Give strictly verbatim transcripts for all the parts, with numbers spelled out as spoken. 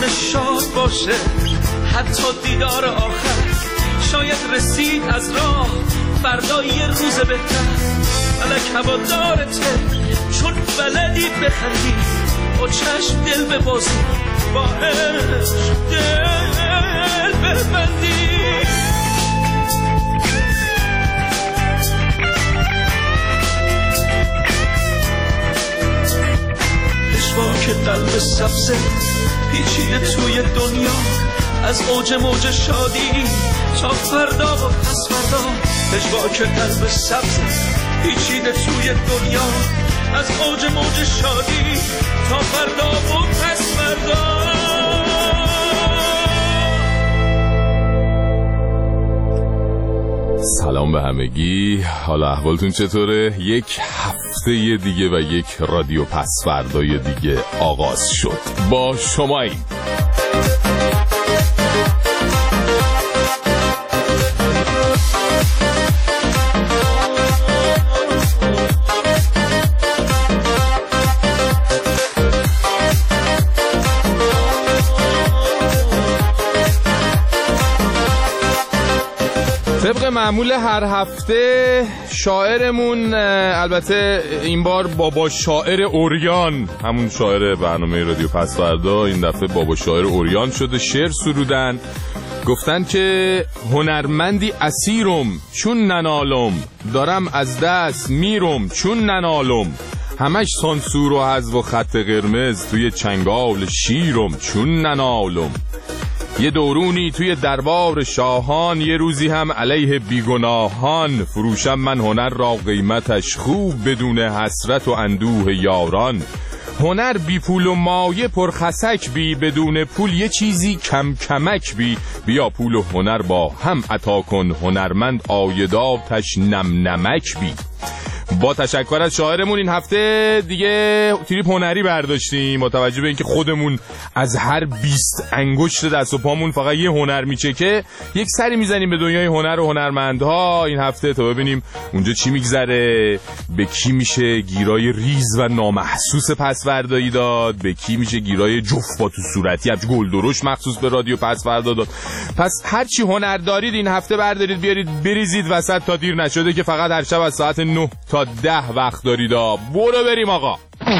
روزش شاد باشه، حتی دیدار آخر شاید رسید از راه، فردا یه روز بهتر. فلک هوادارته چون بلدی بخندی، با چشم دل ببازی، با عشق دل ببندی. پشواک قلب سبزه پیچیده توی دنیا، از اوج موج شادی تا فردا و پس فردا. پشواک قلب سبزه پیچیده توی دنیا، از اوج موج شادی تا فردا و پس فردا. سلام به همگی، حالا احوالتون چطوره؟ یک هفته دیگه و یک رادیو پس فردای دیگه آغاز شد. با شماییم. طبق معمول هر هفته شاعرمون، البته این بار بابا شاعر اوریان، همون شاعر برنامه رادیو پس فردا، این دفعه بابا شاعر اوریان شده، شعر سرودن. گفتن که هنرمندی اسیرم چون ننالم، دارم از دست میرم چون ننالم، همش سانسور و حذف و خط قرمز، توی چنگال شیرم چون ننالم. یه دورونی توی دربار شاهان، یه روزی هم علیه بیگناهان، فروشم من هنر را قیمتش خوب، بدون حسرت و اندوه یاران. هنر بی پول و مایه پرخسک بی، بدون پول یه چیزی کم کمک بی. بیا پول و هنر با هم عطا کن، هنرمند آیداتش نم نمک بی. با تشکر از شاعرمون این هفته دیگه تریپ هنری برداشتیم، متوجه به اینکه خودمون از هر بیست انگشت دست و پامون فقط یه هنر میچکه، یک سری میزنیم به دنیای هنر و هنرمندها این هفته تا ببینیم اونجا چی میگذره، به کی میشه گیرای ریز و نامحسوس پسوردایی داد، به کی میشه گیرای جفت با تو صورتی همچه گل درشت مخصوص به رادیو پسوردا داد. پس هرچی هنر دارید این هفته بردارید بیارید بریزید وسط تا دیر نشده که فقط هر شب از ساعت نه تا ده وقت دارید. برو بریم آقا.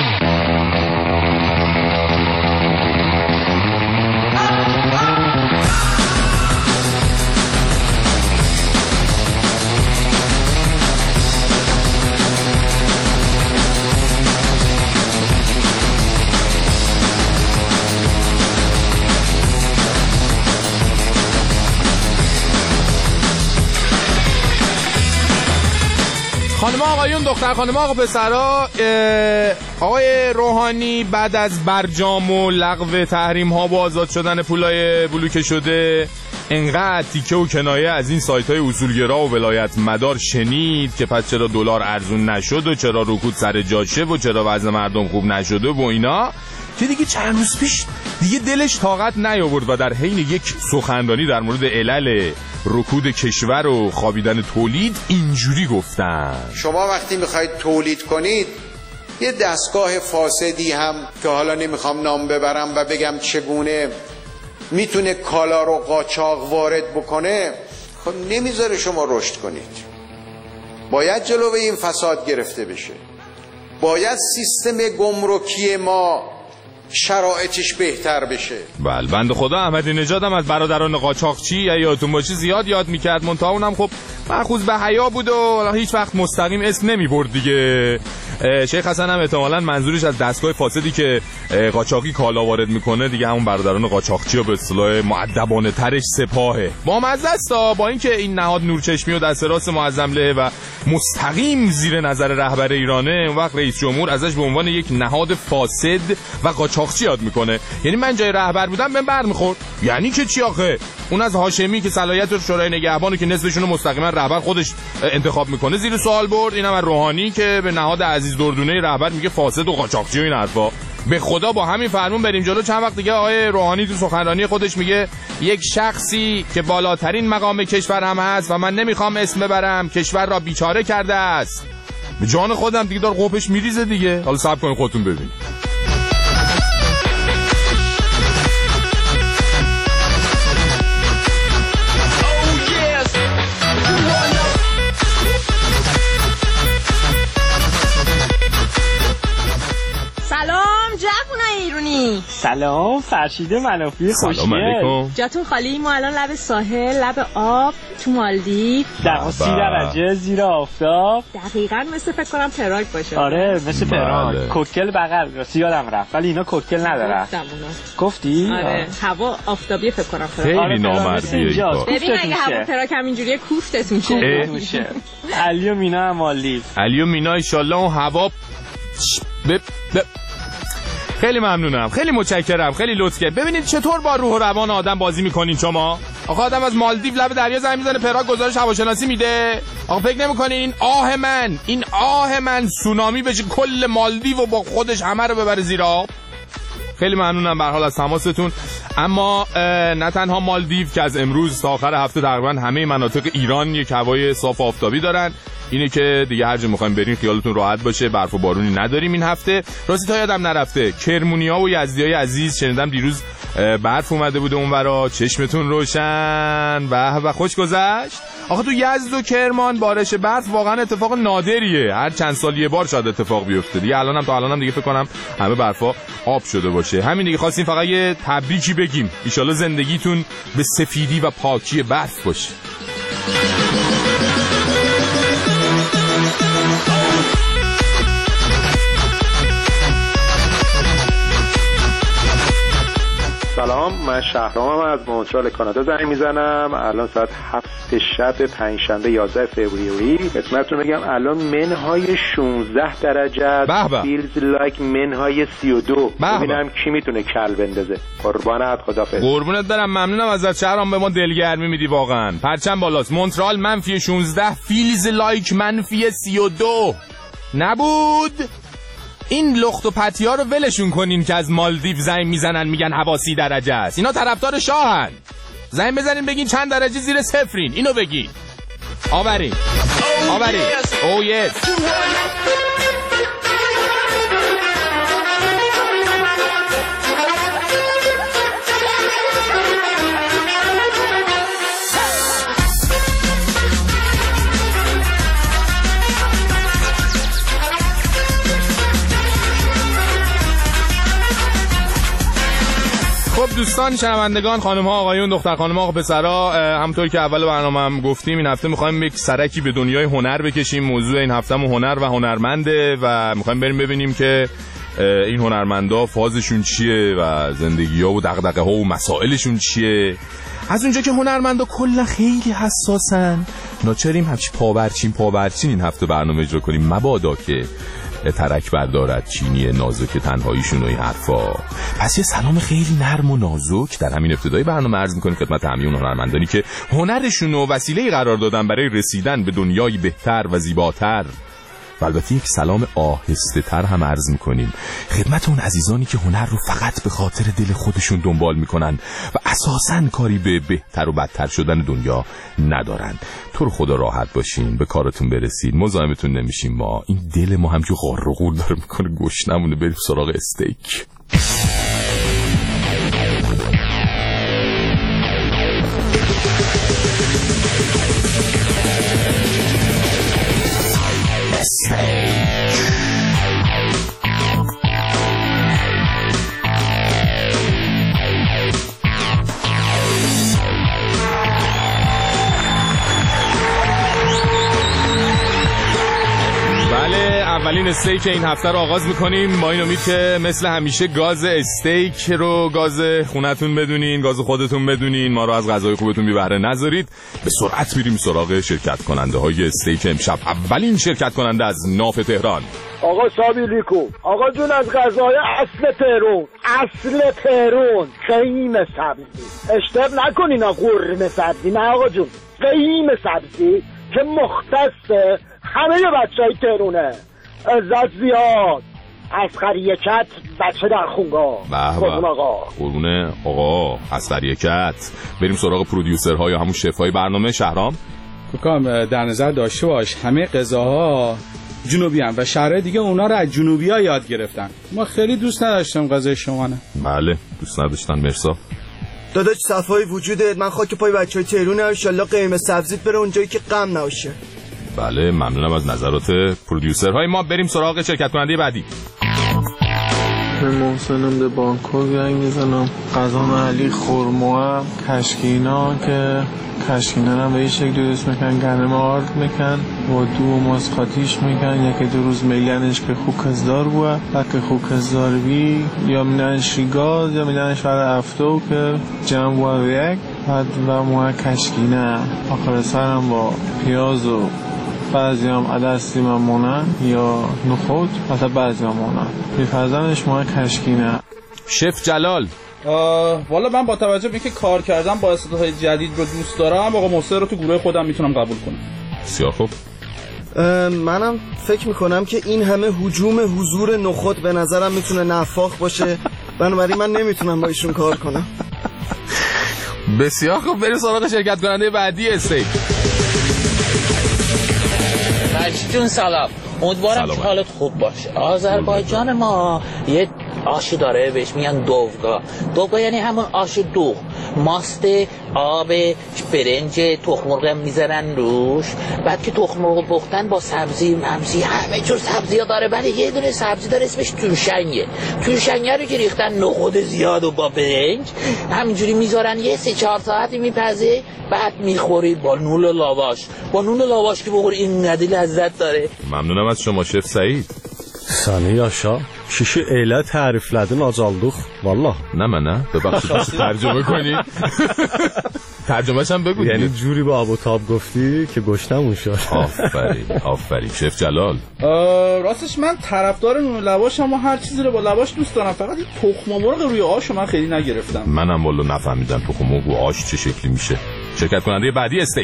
خانم آقایون، دختر خانم آقا پسرا، آقای روحانی بعد از برجام و لغو تحریم ها و آزاد شدن پولای بلوکه شده، انقدر تیکه و کنایه از این سایت های اصولگرا و ولایت مدار شنید که پس چرا دلار ارزون نشد و چرا رکود سر جاشه و چرا وضع مردم خوب نشده و اینا، که دیگه چند روز پیش دیگه دلش طاقت نیاورد و در حین یک سخنرانی در مورد علل رکود کشور و خوابیدن تولید اینجوری گفتن: شما وقتی میخواید تولید کنید یه دستگاه فاسدی هم که حالا نمیخوام نام ببرم و بگم چگونه میتونه کالا رو قاچاق وارد بکنه، خب نمیذاره شما رشد کنید. باید جلوی این فساد گرفته بشه، باید سیستم گمرکی ما شرایطش بهتر بشه. بله، بنده خدا احمدی نژاد هم از برادران قاچاقچی یا یادتون باشه زیاد یاد میکرد، منتها اونم خب مأخوذ به حیا بود و هیچ وقت مستقیم اسم نمیبرد دیگه. شیخ حسن هم احتمالاً منظورش از دستگاه فاسدی که قاچاقی کالا وارد میکنه دیگه همون برادران قاچاقچی و به اصطلاح مؤدبانه ترش سپاهه. با مزه است با اینکه این نهاد نورچشمی و دست راست معظم له و مستقیم زیر نظر رهبر ایرانه، اون وقت رئیس جمهور ازش به عنوان یک نهاد فاسد و قاچاقچی یاد میکنه. یعنی من جای رهبر بودم بهم برمیخورد. یعنی که چی آخه؟ اون از هاشمی که صلاحیت شورای نگهبانو که نصفشون رو مستقیما رهبر خودش انتخاب میکنه زیر سوال برد، اینم از روحانی که به نهاد عزیز دردونه رهبر میگه فاسد و قاچاقچی و این حرفا. به خدا با همین فرمون بریم جلو. چند وقت دیگه آقای روحانی تو سخنرانی خودش میگه یک شخصی که بالاترین مقام کشور هم هست و من نمیخوام اسم ببرم، کشور را بیچاره کرده است. به جان خودم دیگه دار قوپش میریزه دیگه. حالا صبر کنید خودتون ببینید. بارونی. سلام فرشید منافی خوشگل. سلام علیکم. جاتون خالی؟ ما الان لب ساحل، لب آب، تو مالدیو. در سی درجه زیر آفتاب. دقیقاً مثل فکر کنم پراگ باشه. آره مثل پراگ. بله. کوکتل بغل راستی یادم رفت ولی اینا کوکتل نداره. گفتی؟ آره هوا آفتابی فکر کنم پراگ. خیلی آره نامردیه این کار. ببین اگه هوا پراگ همینجوریه کوفتتون شه. علی و مینا هم مالدیو. علی و مینا ان شاء الله اون هوا ب... ب... خیلی ممنونم، خیلی متشکرم، خیلی لطف کرد. ببینید چطور با روح و روان آدم بازی میکنین شما. آخه آدم از مالدیو لب دریا زنگ میزنه پراگ گزارش هواشناسی میده. آخه فکر نمیکنین این آه من این آه من سونامی بشه کل مالدیو و با خودش همه رو ببره زیر آب. خیلی ممنونم به هر حال از تماستون. اما نه تنها مالدیو که از امروز تا آخر هفته تقریبا همه مناطق ایران یک هوای صاف آفتابی دارن، اینه که دیگه هر جا میخوایم برین خیالتون راحت باشه، برف و بارونی نداریم این هفته. راستی تا یادم نرفته کرمونیا و یزدیای عزیز شنیدم دیروز برف اومده بوده اونورا، چشمتون روشن و و خوش گذشت. آخه تو یزد و کرمان بارش برف واقعا اتفاق نادریه، هر چند سال یه بار شاید اتفاق بیفته. دیگه الانم تا الانم دیگه فکر کنم همه برفا آب شده باشه. همین دیگه خواستیم فقط یه تبریکی بگیم، ان شاءالله زندگیتون به سفیدی و پاکی برف باشه. سلام، من شهرامم از مونترال کانادا زنگ میزنم. الان ساعت هفت شب پنجشنبه یازده فوریه. خدمتتون بگم الان منهای شانزده درجه است. فیلز لایک منهای سی و دو. ببینم کی میتونه کل بندازه. قربانت، خدافظ. قربونت برم، ممنونم ازت شهرام، به ما دلگرمی میدی واقعا. پرچم بالاست. مونترال منفی شانزده، فیلز لایک منفی سی و دو. نبود این لخت و پتیا رو ولشون کنین که از مالدیو زنگ میزنن میگن هوا سی درجه است. اینا طرفدار شاهن. زنگ بزنین بگین چند درجه زیر صفرین، اینو بگین. آورین آورین او یس. خب دوستان شنوندگان، خانم ها آقایون، دختر خانم ها پسرا، همونطور که اول برنامه هم گفتیم این هفته میخوایم یک سرکی به دنیای هنر بکشیم. موضوع این هفتهمون هنر و هنرمنده و میخوایم بریم ببینیم که این هنرمندا فازشون چیه و زندگی ها و دغدغه ها و مسائلشون چیه. از اونجا که هنرمندا کلا خیلی حساسن، ناچاریم همچی پاورچین پاورچین این هفته برنامه اجرا کنیم، مبادا که ترک بردارد چینی نازک تنهاییشون و این حرفا. پس یه سلام خیلی نرم و نازک در همین ابتدای برنامه عرض می‌کنیم خدمت همه اون هنرمندانی که هنرشون رو وسیله قرار دادن برای رسیدن به دنیای بهتر و زیباتر. و البته یک سلام آهسته تر هم عرض میکنیم خدمت اون عزیزانی که هنر رو فقط به خاطر دل خودشون دنبال میکنن و اساساً کاری به بهتر و بدتر شدن دنیا ندارن. تو رو خدا راحت باشین، به کارتون برسید، مزاحمتون نمیشیم. ما این دل ما همجور غار و غور داره میکنه گوش نمونه. بریم سراغ استیک. اولین استیک این هفته رو آغاز میکنیم با این امید که مثل همیشه گاز استیک رو گاز خونتون بدونین، گاز خودتون بدونین، ما رو از غذای خوبتون بی بهره نذارید. به سرعت میریم سراغ شرکت کننده های استیک امشب. اولین شرکت کننده از ناف تهران. آقا صابی لیکو، آقا جون از غذای اصل تهران، اصل تهران، قیم سبزی. اشتباه نکنین آقا، قرمه سبزی نه آقا جون، قیم سبزی که مختص همه بچهای تهرونه. عزت زیاد اصغر یکت بچه در خونگاه. قربون آقا. قربونه آقا اصغر یکت. بریم سراغ پرودیوسرها یا همون شفای برنامه. شهرام بکنم در نظر داشته باش همه غذاها جنوبی هم و شهرهای دیگه اونا رو از جنوبی ها یاد گرفتن. ما خیلی دوست نداشتم غذای شما نه. بله دوست نداشتن. مرسا داداش صفای وجوده، من خاک پای بچهای تهران، ان شاءالله قیمه سبزیت بره اونجایی که غم نباشه. بله ممنونم از نظرات پرودیوسرهای ما. بریم سراغ شرکت کننده بعدی. به محسنم به بانکوک زنگ میزنم. غذا محلی خرما کشکینا که کشکینا هم به این شکل درست میکن، گرم آرد میکن و دو مسقاتیش میکن. یکی دو روز میلنش که خوب کزدار بوه، بعد که خوب کزدار بی یا میلنش ریگاز یا میلنش برای افتو که جمع بوه یک بعد و موه کشکینه آخر سرم با پیاز و بعضی هم عدستی ممونن یا نخود، مثلا بعضی هم مونن میفرزنش موه کشکینه. شف جلال والا من با توجه به اینکه کار کردم با استعدادهای جدید رو دوست دارم، آقا محسن رو تو گروه خودم میتونم قبول کنم. بسیار خوب. منم فکر میکنم که این همه هجوم حضور نخود به نظرم میتونه نفاق باشه، بنابراین من نمیتونم با ایشون کار کنم. بسیار خوب، بریم سراغ شرکت کننده بعدی استیک. مجید جون سلام، امیدوارم که حالت خوب باشه. آذربایجان ما یه آشی داره بهش میگن دوغا. دوغا یعنی همون آش دوغ، ماست، آب، برنج، تخم مرغ میذارن روش. بعد که تخم مرغ پختن با سبزی ممزی همه جور سبزی ها داره، ولی یه دونه سبزی داره اسمش توشنگه. توشنگه رو که ریختن نخود زیاد و با برنج همینجوری میذارن، یه سه چهار ساعتی میپزه، بعد میخوری با نون و لاواش. با نون و لاواش که بخوری این قدی لذت داره. ممنونم از شما شف سعید. Səni yaşa, kişi elə təriflədin acaldıq, vallah. نه من نه، ببخشید ترجمه کنی. ترجمه‌ش هم بگو. یعنی جوری با آب و تاب گفتی که گشتمون شد. آفرین آفرین شف جلال. راستش من طرفدار نون لواشم و هر چیزی رو با لواش دوست دارم، فقط این تخم مرغ روی آشو من خیلی نگرفتم. منم والا نفهمیدم تخم مرغ و آش چه شکلی میشه. شرکت کننده بعدی استیک.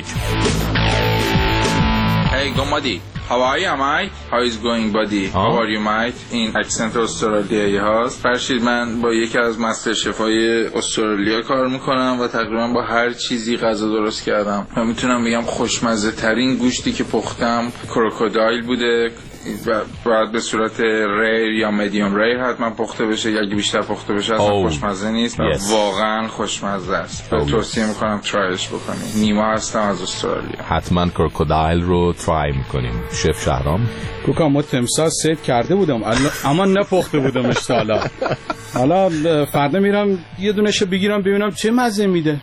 Hey Gomadi, how are you mate? How is going buddy? How are you mate? این اکسنت استرالیایی هاست. فرشید من با یکی از مستر شفای استرالیا کار میکنم و تقریبا با هر چیزی غذا درست کردم و میتونم بگم خوشمزه ترین گوشتی که پختم کروکودایل بوده و باید به صورت ریر یا مدیوم ریر حتما پخته بشه، یا اگه بیشتر پخته بشه اصلا oh. خوشمزه نیست. yes. واقعا خوشمزه است. oh. توصیه میکنم ترایش بکنید. نیما هستم از استرالیا. حتما کروکودایل رو ترای میکنیم. شف شهرام. کوکا ما تمساح سیو کرده بودم اما نپخته بودمش تا حالا. حالا فردا میرم یه دونهشو بگیرم ببینم چه مزه میده.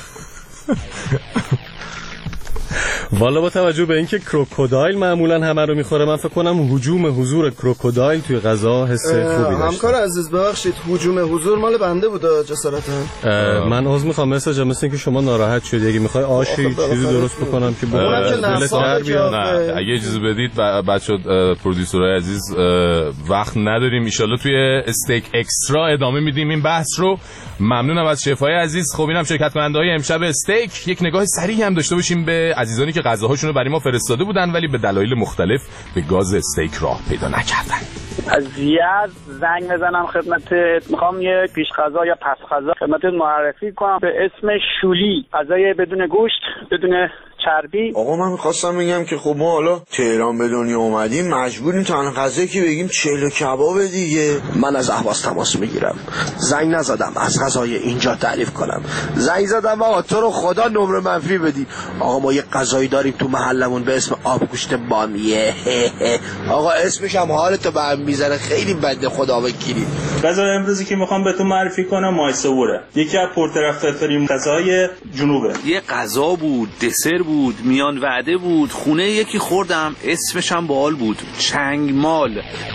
والا با توجه به اینکه کروکودایل معمولا همه رو میخوره، من فکر کنم هجوم حضور کروکودایل توی غذا حس خوبی داشت. همکار عزیز ببخشید، هجوم حضور مال بنده بود جسارتا. من عذر میخوام مساج، مثل اینکه شما ناراحت شدی. اگه میخوای آشی چیزی درست بکنم که دلت در بیاد. نه اگه اجازه بدید بچا پرودیوسرای عزیز وقت نداریم، ان شاءالله توی استیک اکسترا ادامه میدیم این بحث رو. ممنونم از شفای عزیز. خب اینم شرکت کننده‌های امشب استیک. یک نگاه سریع هم داشته باشیم به عزیزانی که غذاهاشون رو برای ما فرستاده بودن ولی به دلایل مختلف به گاز استیک راه پیدا نکردن. از یزد زنگ بزنم خدمتت، میخوام یه پیش غذا یا پس غذا خدمتت معرفی کنم به اسم شولی، غذای بدون گوشت بدون چربی. آقا من میخواستم بگم که خب ما حالا تهران به دنیا اومدیم، مجبوریم تنها غذایی که بگیم چلو کباب دیگه. من از اهواز تماس میگیرم، زنگ نزدم از غذای اینجا تعریف کنم، زنگ زدم آقا تو رو خدا نمره منفی بدی. آقا ما یه غذایی داریم تو محلمون به اسم آبگوشت بامیه. آقا اسمش هم حالتو به هم میزنه، خیلی بنده خدا وکیلی. غذای امروزی که میخوام بهتون معرفی کنم مایسوره، یکی از پرطرفدارترین غذای جنوبه. یه غذا بود، دسر بود، میان وعده بود، خونه یکی خوردم اسمش هم باحال بود، چنگمال.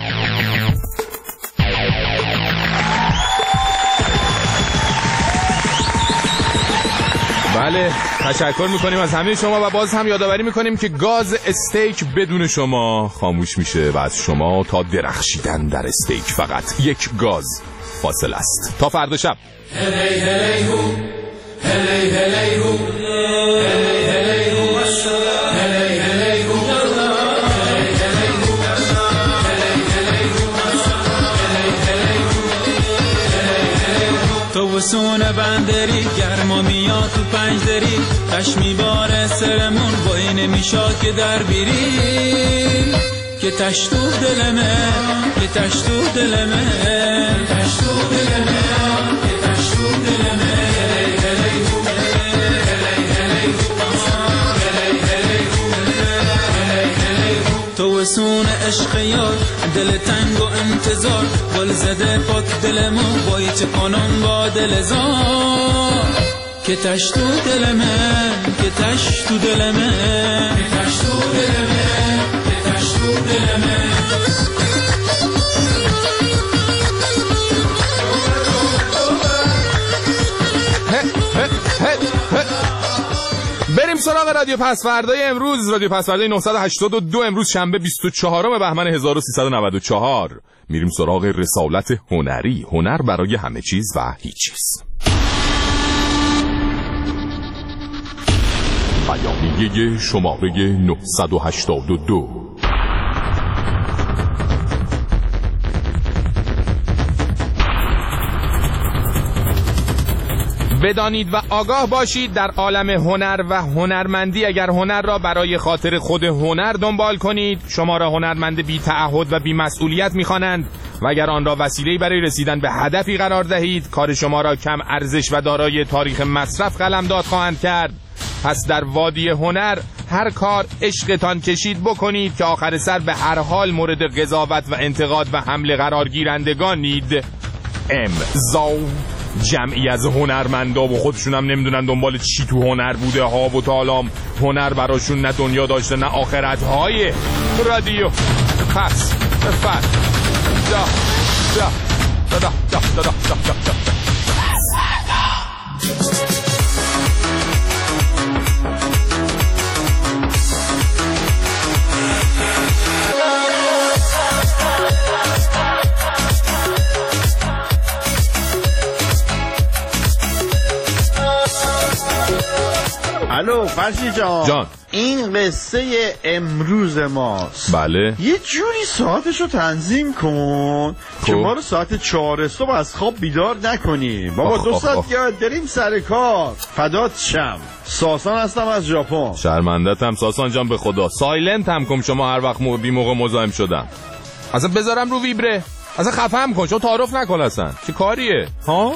بله تشکر میکنیم از همه شما و باز هم یادآوری میکنیم که گاز استیک بدون شما خاموش میشه و از شما تا درخشیدن در استیک فقط یک گاز فاصله است. تا فردا شب. هلی هلی هو هلی هلی هو هلی هلی هو هلی هلی هو تو وسونه بندری گرما میاد تو پنج دری، تشمی باره سرمون با این میشا که در بیری، که تشتو دلمه که تشتو دلمه که تشتو دلمه که تشتو دلمه. تو افسون عشق یار، دل تنگ و انتظار، گل زده پاک دل ما، بایی چه کنم با دل زار. که تش تو دل من، که تش تو دل من، که تش تو دل من، که تش تو دل من. بریم سراغ رادیو پسوردای امروز. رادیو پسوردای نهصد و هشتاد و دو امروز شنبه بیست و چهارم بهمن هزار و سیصد و نود و چهار. میریم سراغ رسالت هنری، هنر برای همه چیز و هیچ چیز. بیانیه شماره نهصد و هشتاد و دو. بدانید و آگاه باشید در عالم هنر و هنرمندی اگر هنر را برای خاطر خود هنر دنبال کنید شما را هنرمند بی تعهد و بی مسئولیت می‌خوانند و اگر آن را وسیله‌ای برای رسیدن به هدفی قرار دهید کار شما را کم ارزش و دارای تاریخ مصرف قلمداد خواهند کرد. پس در وادی هنر هر کار عشقتان کشید بکنید که آخر سر به هر حال مورد قضاوت و انتقاد و حمله قرار گیرندگانید. امضا جمعی از هنرمندا و خودشون هم نمیدونن دنبال چی تو هنر بوده ها و تالام هنر براشون نه دنیا داشته نه آخرت های رادیو پس بفر دا دا دا دا دا دا دا دا دا دا الو فرشی جان. جان این قصه امروز ماست. بله. یه جوری ساعتشو تنظیم کن خوب. که ما رو ساعت چهار صبح از خواب بیدار نکنی. بابا دو ساعت یاد داریم سر کار. فدات شم. ساسان هستم از ژاپن. شرمندتم ساسان جان به خدا. سایلنت هم کن شما هر وقت بی موقع مزاحم شدم. اصلا بذارم رو ویبره. اصلا خفهم کن. شما تعارف نکن اصلا. چه کاریه؟ ها؟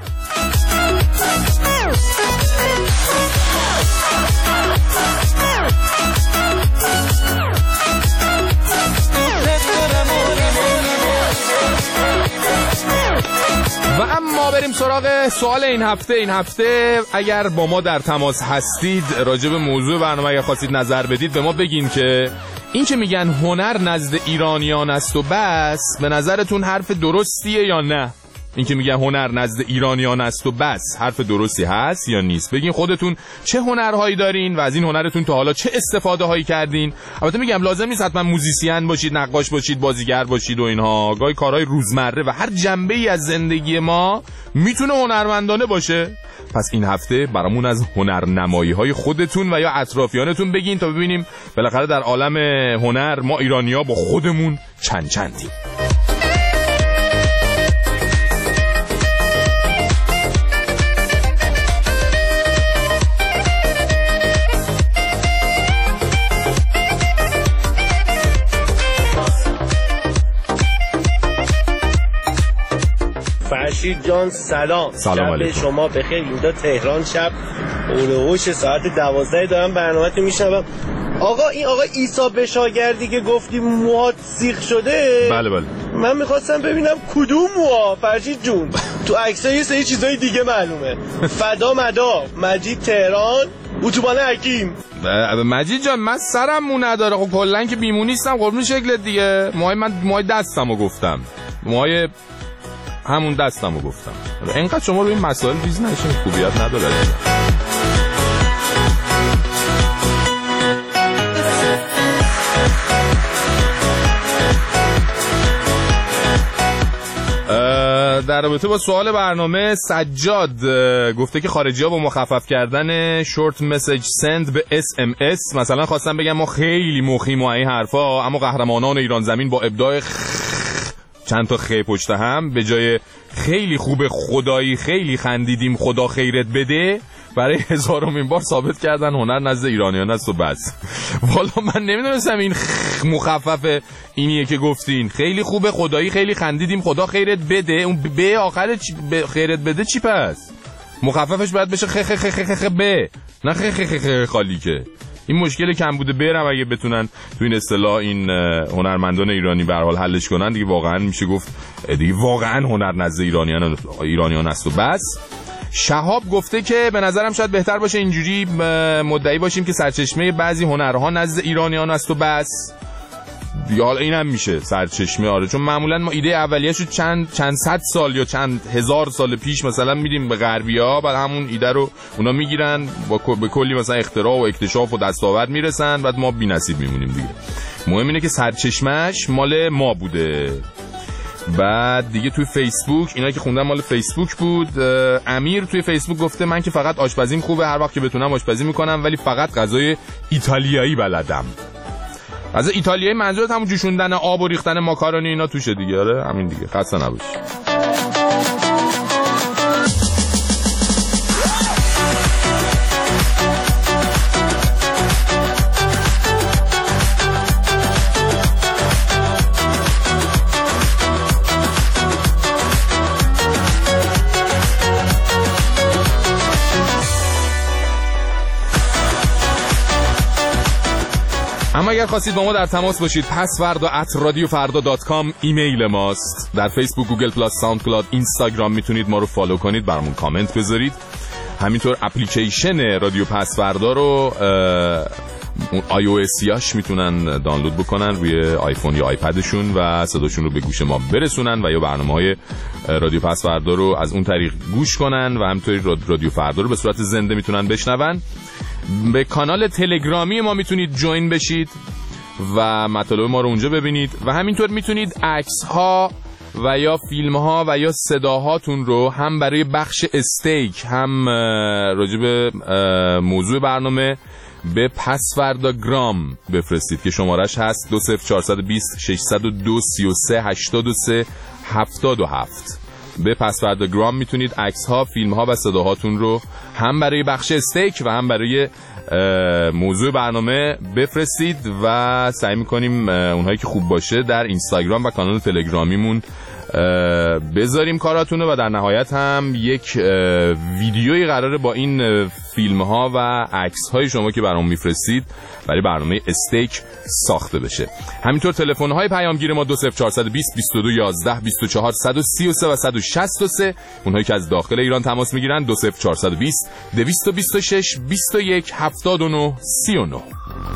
و اما بریم سراغ سوال این هفته. این هفته اگر با ما در تماس هستید راجع به موضوع برنامه اگر خواستید نظر بدید به ما بگین که این که میگن هنر نزد ایرانیان است و بس به نظرتون حرف درستیه یا نه؟ این که میگن هنر نزد ایرانیان است و بس حرف درستی هست یا نیست؟ بگین خودتون چه هنرهایی دارین و از این هنرتون تا حالا چه استفاده هایی کردین. البته میگم لازم نیست حتما موزیسین باشید، نقاش باشید، بازیگر باشید و اینها. گاهی کارهای روزمره و هر جنبه‌ای از زندگی ما میتونه هنرمندانه باشه. پس این هفته برامون از هنرنمایی های خودتون و یا اطرافیانتون بگین تا ببینیم بالاخره در عالم هنر ما ایرانی‌ها با خودمون چند چندیم. فرشید جان سلام. سلام علیکم. شب شما بخیر. اینجا تهران شب اولوش ساعت دوازده دارم برنامه‌تون میشنوم. آقا این آقا عیسی بشاگردی که گفتی موهات سیخ شده. بله بله. من میخواستم ببینم کدوم موها فرشید جون. تو عکس‌ها یه سری چیزای دیگه معلومه. فدا مدا مجید تهران اتوبان حکیم. مجید جان من سرم مو نداره. خب کلا که بیمونی نیستم قربون شکلت دیگه. موهای من موهای دستمو گفتم. موهای همون دستمو گفتم. اینقدر شما رو این مسائل ریز نشین خوبیت نداره. در رابطه با سوال برنامه سجاد گفته که خارجی ها با مخفف کردن شورت مسیج سند به اس ام اس مثلا خواستم بگم ما خیلی مخیم و این حرفا، اما قهرمانان ایران زمین با ابداع چند تا خی پشت هم به جای خیلی خوب خدایی خیلی خندیدیم خدا خیرت بده برای هزارمین بار ثابت کردن هنر نزد ایرانیان است و بس. والا من نمیدونستم این مخفف اینیه که گفتین خیلی خوبه خدایی خیلی خندیدیم خدا خیرت بده. اون به آخر خیرت بده چی پس؟ مخففش باید بشه خ خ خ خ خ ب نه خ خ خ خ خالی که. این مشکل کم بوده برم اگه بتونن تو این اصطلاح این هنرمندان ایرانی به هر حال حلش کنن دیگه واقعا میشه گفت دیگه واقعا هنر نزد ایرانیان ایرانیان است و بس. شهاب گفته که به نظرم شاید بهتر باشه اینجوری مدعی باشیم که سرچشمه بعضی هنرها نزد ایرانیان است و بس. یا اینم میشه سرچشمه، آره، چون معمولا ما ایده اولیه‌شو چند چند صد سال یا چند هزار سال پیش مثلا میدیم به غربی‌ها، بعد همون ایده رو اونا میگیرن با به کلی مثلا اختراع و اکتشاف و دستاورد میرسن، بعد ما بی‌نصیب میمونیم دیگه. مهم اینه که سرچشمه‌اش مال ما بوده. بعد دیگه توی فیسبوک اینا که خوندم مال فیسبوک بود. امیر توی فیسبوک گفته من که فقط آشپزیم خوبه، هر وقت که بتونم آشپزی میکنم، ولی فقط غذای ایتالیایی بلدم. از ایتالیایی منظورت همون جوشوندن آب و ریختن ماکارونی اینا توشه دیگه. آره همین دیگه، خسته نباش. اما اگر خواستید با ما در تماس باشید پسوردا ات رادیو فردا دات کام ایمیل ماست. در فیسبوک، گوگل پلاس، ساوند کلاود، اینستاگرام میتونید ما رو فالو کنید، برامون کامنت بذارید. همینطور اپلیکیشن رادیو پسوردا رو اون آی او اسیاش میتونن دانلود بکنن روی آیفون یا آیپدشون و صداشون رو به گوش ما برسونن و یا برنامه‌های رادیو پسوردا رو از اون طریق گوش کنن و همینطوری رادیو فردا رو به صورت زنده میتونن بشنون. به کانال تلگرامی ما میتونید جوین بشید و مطالب ما رو اونجا ببینید و همینطور میتونید عکس ها و یا فیلم ها و یا صداهاتون رو هم برای بخش استیک هم راجع به موضوع برنامه به پسورداگرام بفرستید که شمارش هست دو صفر چهار دو صفر شش صفر دو سه سه هشت سه هفت هفت. به پسورداگرام میتونید عکس ها، فیلم ها و صداهاتون رو هم برای بخش استیک و هم برای موضوع برنامه بفرستید و سعی میکنیم اونهایی که خوب باشه در اینستاگرام و کانال تلگرامیمون بذاریم کاراتونو و در نهایت هم یک ویدیویی قراره با این فیلم ها و عکس های شما که برام میفرستید برای برنامه استیک ساخته بشه. همینطور تلفن های پیامگیر ما دو صفر چهار دو صفر بیست و دو یازده بیست و چهار صد و سی و سه و صد و شصت و سه. اونهایی که از داخل ایران تماس میگیرن دو صفر چهار دو صفر دویست و بیست و شش بیست و یک هفتاد و نه سی و نه.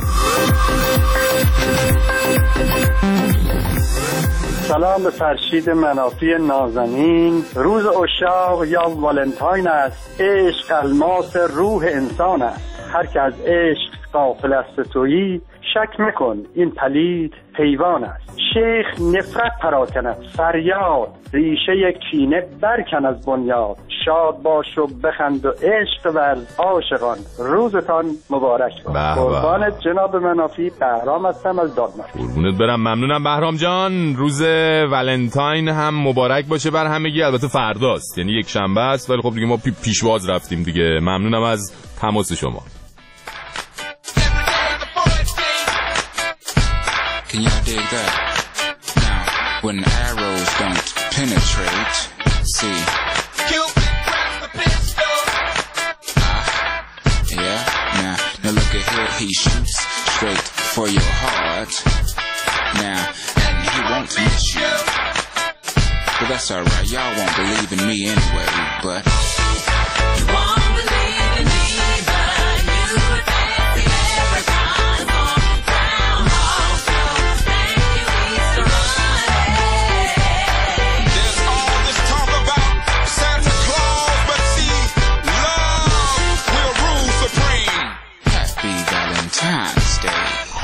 سلام به فرشید منافی نازنین. روز عشاق یا والنتاین است. عشق الماس روح انسان است. هر که از عشق غافل است تویی، شک مکن این پلید حیوان است. شیخ نفرت پراکند فریاد، ریشه کینه برکن از بنیاد. شاد باش و بخند و عشق ورز عاشقان، روزتان مبارک باد. قربان جناب منافی، بهرام هستم از دانمارک. قربونت برم، ممنونم بهرام جان. روز ولنتاین هم مبارک باشه بر همگی. البته فرداست، یعنی یک شنبه است، ولی خب دیگه ما پی پیشواز رفتیم دیگه. ممنونم از تماس شما. Can y'all dig that? Now, when arrows don't penetrate, see. Cupid grabs the pistol. Ah, yeah. Now, now look at here. He shoots straight for your heart. Now, and he won't miss you. But that's alright. Y'all won't believe in me anyway. But you won't believe in me, but you would fancy every time on Groundhog Day. Thank you, Easter Monday. There's all this talk about Santa Claus, but see, love will rule supreme. Happy Valentine's Day.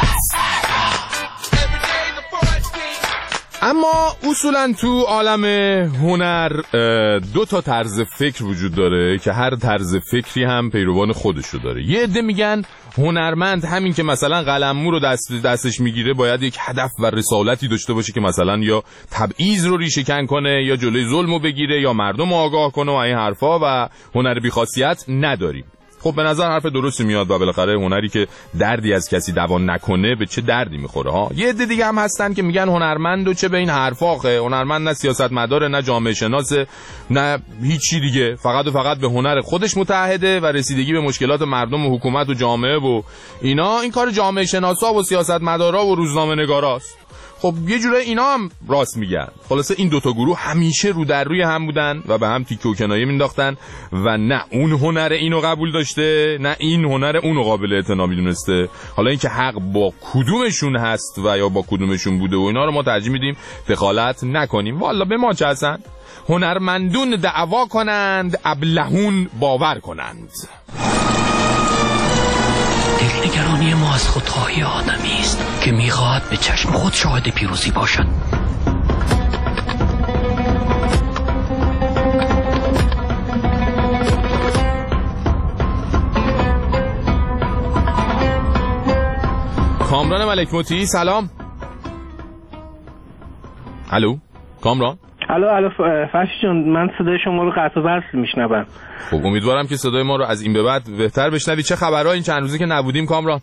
اما اصولا تو عالم هنر دو تا طرز فکر وجود داره که هر طرز فکری هم پیروان خودشو داره. یه عده میگن هنرمند همین که مثلا قلممو رو دست دستش میگیره باید یک هدف و رسالتی داشته باشه که مثلا یا تبعیض رو ریشه کن کنه یا جلوی ظلمو بگیره یا مردم آگاه کنه و این حرفا و هنر بی‌خاصیت نداریم. خب به نظر حرف درستی میاد و بالاخره هنری که دردی از کسی دوا نکنه به چه دردی میخوره ها. یه عده دیگه هم هستن که میگن هنرمند و چه به این حرفاخه، هنرمند نه سیاستمدار نه جامعه شناس نه هیچی دیگه، فقط و فقط به هنر خودش متعهده و رسیدگی به مشکلات مردم و حکومت و جامعه و اینا این کار جامعه شناسا و سیاستمدارا و روزنامه‌نگاراست. خب یه جوره اینا هم راست میگن. خلاصه این دوتا گروه همیشه رو در روی هم بودن و به هم تیکه و کنایه مینداختن و نه اون هنر اینو قبول داشته نه این هنر اونو قابل اعتنا میدونسته. حالا اینکه حق با کدومشون هست و یا با کدومشون بوده و اینا رو ما ترجیح میدیم دخالت نکنیم. والا به ما چه هستن؟ هنرمندون دعوا کنند، ابلهون باور کنند. دلنگرانی ما از خودخواهی آدمی است که میخواهد به چشم خود شاهد پیروزی باشد. کامران ملک موتی سلام. الو کامران. الو الو فرشی جان، من صدای شما رو قطع و وصل میشنوم. خب امیدوارم که صدای ما رو از این به بعد بهتر بشنوی. چه خبرها این چند روزی که نبودیم کامران؟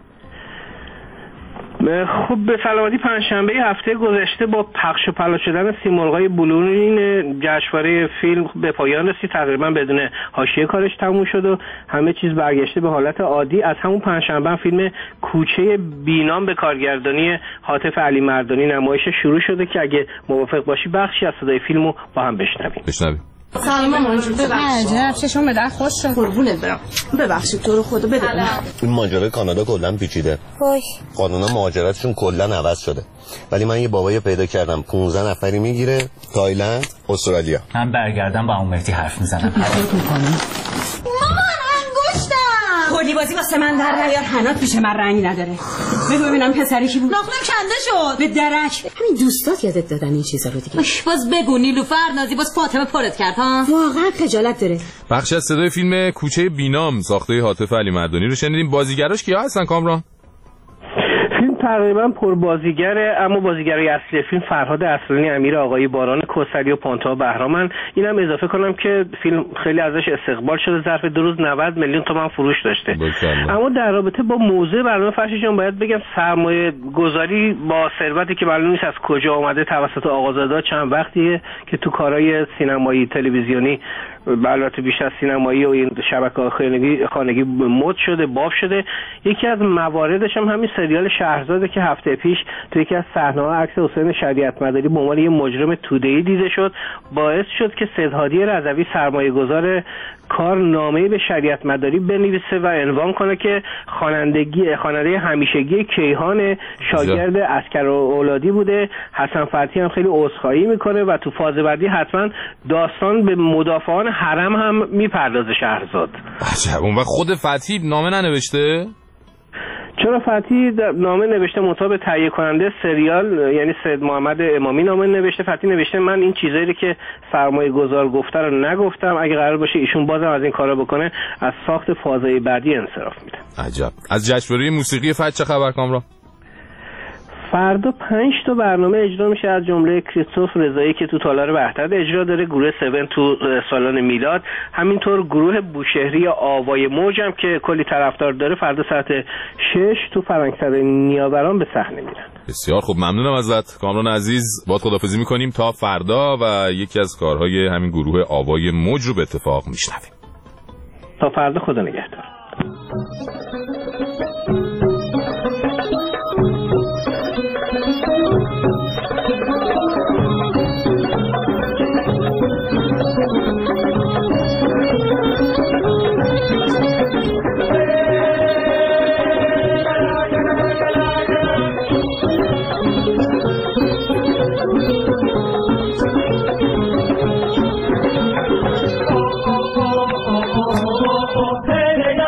خب به سلامتی. پنجشنبه هفته گذشته با پخش و پلا شدن سیمرغای بلورین جشنواره فیلم به پایان رسید. تقریبا بدون حاشیه کارش تموم شد و همه چیز برگشته به حالت عادی. از همون پنجشنبه فیلم کوچه بینام به کارگردانی حاطف علی مردانی نمایش شروع شده که اگه موافق باشی بخشی از صدای فیلمو با هم بشنویم. بشنویم. سلام مامان جون. ببخشید چشم به در خوش شد. قربونت برم. ببخشید تو رو خدا بده. این ماجرای کانادا کلا پیچیده. خوش. قانونا مهاجرتشون کلا عوض شده. ولی من یه بابایی پیدا کردم پانزده نفری میگیره تایلند، استرالیا. من برگردم با اون مهدی حرف میزنم. حرف میکنی؟ مامان انگشتم. خوردی بازی واسه من در نیار. حنات پیش من رنگی نداره. بگو ببینم پسری کی بود؟ ناخنم کنده شد. به درک. همین دوستات یادت دادن این چیزا رو دیگه. باز بگو نیلوفر نازی باز فاطمه پرت کرد ها. واقعا خجالت داره. بخشی از صدای فیلم کوچه بینام ساخته حاطف علی مردانی رو شنیدیم. بازیگراش کیا هستن کامران؟ فیلم تقریبا پر بازیگره، اما بازیگرای اصلی فیلم فرهاد اصلانی، امیر آقایی، باران کوثری و پانتا بهرامن. اینم اضافه کنم که فیلم خیلی ازش استقبال شده، ظرف دو روز نود میلیون تومان فروش داشته. بکنه. اما در رابطه با موضوع برنامه فرشی جان باید بگم سرمایه گذاری با ثروتی که معلوم نیست از کجا آمده توسط آقازاده چند وقتیه که تو کارهای سینمایی تلویزیونی البته بیش از سینمایی و این شبکه‌های خانگی خانگی مد شده، باب شده. یکی از مواردش هم همین سریال شهرزاده که هفته پیش تو یکی از صحنه‌ها عکس حسین شریعت مداری به عنوان یه مجرم توده‌ای دیده شد، باعث شد که سیدهادی رضوی سرمایه‌گذار کار نامه‌ای به شریعت مداری بنویسه و عنوان کنه که خوانندگی خواننده همیشگی کیهان شاگرد اسکر اولادی بوده. حسن فتحی هم خیلی عذرخواهی میکنه و تو فاز بعدی حتما داستان به مدافعان حرم هم میپردازه شهرزاد. عجب. اون وقت خود فتحی نامه ننوشته؟ چرا فتحی نامه نوشته مطابق به تهیه کننده سریال یعنی سید محمد امامی نامه نوشته. فتحی نوشته من این چیزایی که سرمایه گذار گفته رو نگفتم، اگه قرار باشه ایشون بازم از این کارا بکنه از ساخت فازهای بعدی انصراف میده. عجب. از جشنواره موسیقی فجر چه خبر کامران؟ فردا پنج تا برنامه اجرا میشه از جمله کریستوف رضایی که تو تالار وحدت اجرا داره، گروه سون تو سالن میلاد، همینطور گروه بوشهری آوای موج هم که کلی طرفدار داره فردا ساعت شش تو فرنگسرای نیاوران به صحنه میرن. بسیار خوب، ممنونم ازت کامران عزیز. باهات خداحافظی میکنیم تا فردا و یکی از کارهای همین گروه آوای موج رو به اتفاق میشنویم. تا فردا، خدا نگهدار. Hey, hey,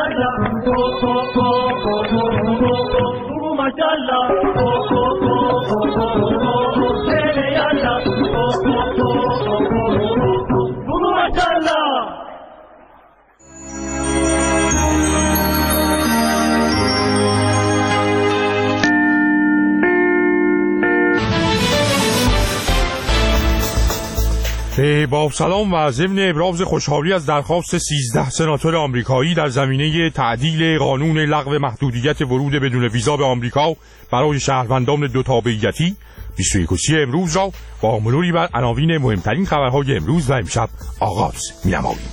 با سلام و ضمن ابراز خوشحالی از درخواست سیزده سناتور آمریکایی در زمینه تعدیل قانون لغو محدودیت ورود بدون ویزا به آمریکا برای شهروندان دو تابعیتی بیست و یکم امروز را با مروری بر عناوین مهمترین خبرهای امروز و امشب آغاز می‌نماییم.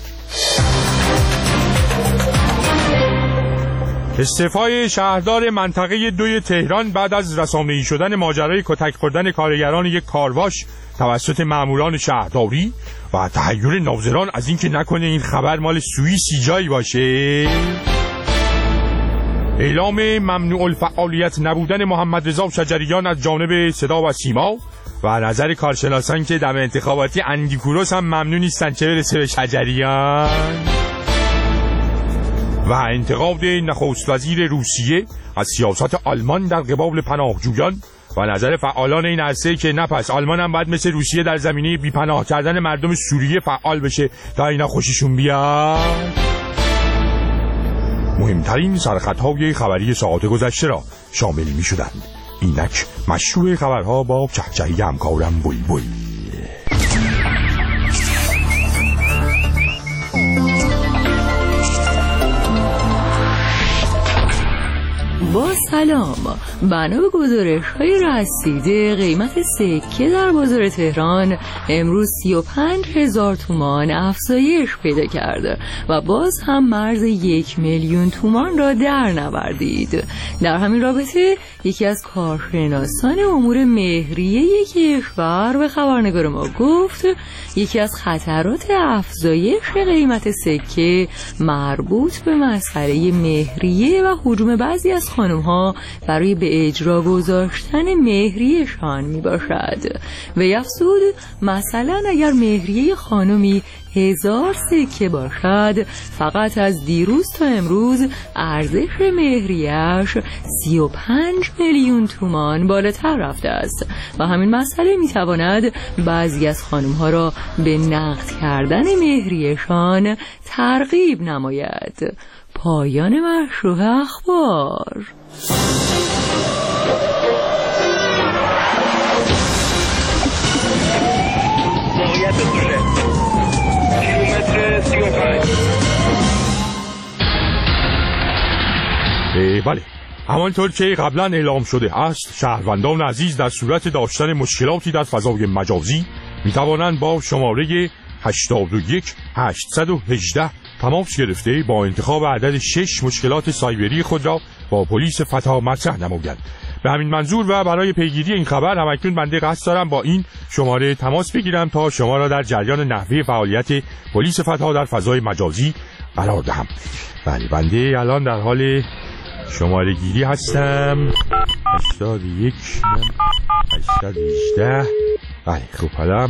استعفای شهردار منطقه دوی تهران بعد از رسانه‌ای شدن ماجرای کتک خوردن کارگران یک کارواش توسط ماموران شهرداری و تحیر ناظران از اینکه نکنه این خبر مال سوئیسی جایی باشه. اعلام ممنوع الفعالیت نبودن محمد رضا شجریان از جانب صدا و سیما و نظر کارشناسان که در انتخاباتی اندیکوروس هم ممنوع نیستن چه برسه به شجریان. و انتقاد نخست وزیر روسیه از سیاست آلمان در قبال پناهجویان و نظر فعالان این عرصه که نه پس آلمان هم باید مثل روسیه در زمینه بیپناه کردن مردم سوریه فعال بشه تا اینا خوششون بیاد. مهمترین سرخطهای خبری ساعت گذشته را شامل می شدند. اینک مشروع خبرها با چهچهی همکارم بلبل. با سلام، بنا به گزارش های رسیده قیمت سکه در بازار تهران امروز سی و پنج هزار تومان افزایش پیدا کرده و باز هم مرز یک میلیون تومان را در نوردید. در همین رابطه یکی از کارشناسان امور مهریه کشور به خبرنگار ما گفت یکی از خطرات افزایش قیمت سکه مربوط به مسئله مهریه و هجوم بعضی از خانم ها برای به اجرا گذاشتن مهریه‌شان می باشد. و افزود مثلا اگر مهریه خانمی هزار سکه باشد فقط از دیروز تا امروز ارزش مهریه‌اش سی و پنج میلیون تومان بالاتر رفته است و همین مسئله می تواند بعضی از خانم ها را به نقد کردن مهریه‌شان ترغیب نماید. پایان مشروع اخبار. موقعیت دوشه کیلومتر سی و پنج. بله، همانطور که قبلا اعلام شده است شهروندان عزیز در صورت داشتن مشکلاتی در فضای مجازی می توانند با شماره هشتاد و یک هشتصد و هجده تماس گرفته با انتخاب عدد شش مشکلات سایبری خود را با پلیس فتا مطرح نمایند. به همین منظور و برای پیگیری این خبر همکنون بنده قصد دارم با این شماره تماس بگیرم تا شما را در جریان نحوه فعالیت پلیس فتا در فضای مجازی قرار دهم. بله، بنده الان در حال شماره گیری هستم. هشتاد و یک هشتصد و هجده. بله، خب حالا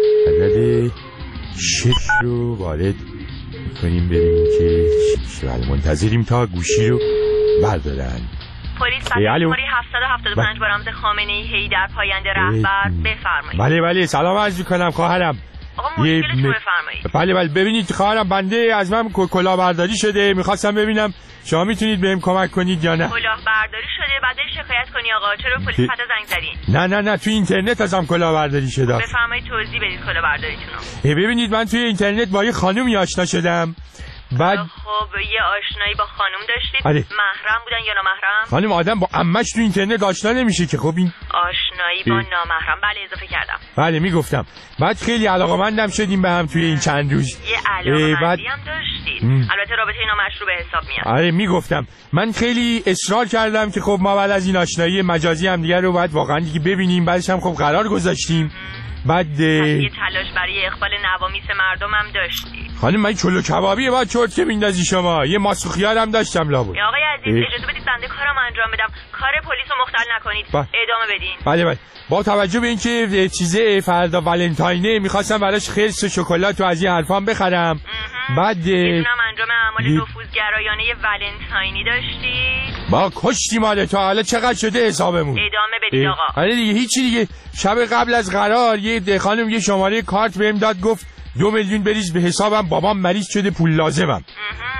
عدد شش رو وارد کنیم ببینیم که بله منتظریم تا گوشی رو بردارن. پلیس شماره هفتصد و هفتاد و پنج با رمز خامنه‌ای حیدر پاینده رهبر بفرمایید. بله بله سلام عرض می‌کنم خواهرم. آقا مشکلتون بفرمایید. بله بله ببینید خواهرم بنده از من کلاهبرداری شده، می‌خواستم ببینم شما میتونید بهم کمک کنید یا نه. کلاهبرداری شده بعد شکایت کنی آقا چرا پلیس فتا زنگ زدین؟ نه نه نه تو اینترنت ازم کلاهبرداری شده. بفرمایید توضیح بدید کلاهبرداریتون رو. ببینید من توی اینترنت با یه خانومی آشنا شدم. بعد خب یه آشنایی با خانم داشتید؟ آره. محرم بودن یا نامحرم؟ خانم آدم با عمش تو اینترنت آشنا نمیشه که. خب این آشنایی با نامحرم. بله اضافه کردم. بله میگفتم. بعد خیلی علاقه‌مندم شدیم به هم توی این چند روز. یه علاقه‌مندی بعد... هم داشتید. ام. البته رابطه اینا مشروع به حساب میاد. آره میگفتم. من خیلی اصرار کردم که خب ما بعد از این آشنایی مجازی هم دیگه رو باید واقعا دیگه ببینیم. بعدش هم خب قرار گذاشتیم. بعد یه تلاش برای اقبال نوامیس مردم هم داشتی. خانم من چلو کبابیه بعد چرت که میندازی شما. یه ماسک خیار هم داشتم لابد. آقای عزیز اجازه بدید بنده کارم انجام بدم. کار پلیس رو مختل نکنید. با... ادامه بدین. بله بله. با توجه به اینکه چیزه فردا ولنتاینه میخواستم براش خرس و شکلات و از این حرفام بخرم. بعد میدونم انجام اعمال نفوذگرایانه ولنتاینی داشتید. با کشتی ماله تا حالا چقدر شده حسابمون. ادامه بدید آقا. آره دیگه هیچی دیگه. شب قبل از قرار یه خانم یه شماره کارت بهم داد گفت دو میلیون بریز به حسابم بابام مریض شده پول لازمم.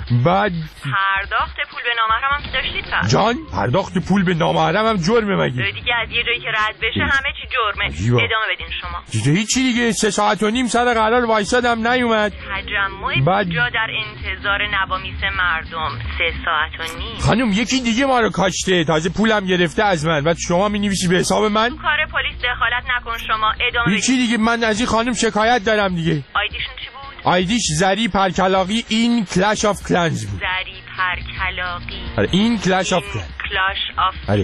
بعد پرداخت پول به نامحرم هم که داشتید پس جان پرداخت پول به نامحرم هم جرمه مگه؟ دیگه از یه جایی که رد بشه همه چی جرمه. جیبا. ادامه بدین شما. دیگه هیچی دیگه سه ساعت و نیم سر قرار وایسادم نیومد. تجمع بعد... کجا در انتظار نوامیس مردم سه ساعت و نیم. خانم یکی دیگه ما رو کاشته تازه پولم گرفته از من. بعد شما می نویسی به حساب من؟ کار پلیس دخالت نکن شما. ادامه بدین. هیچی دیگه من از این خانم شکایت دارم دیگه. آیدیشون چی بود؟ آیدیش زری پرکلاقی این کلش آف کلنز بود. زری پرکلاقی آره این کلش آف کلنز. کلاش آف کلنز.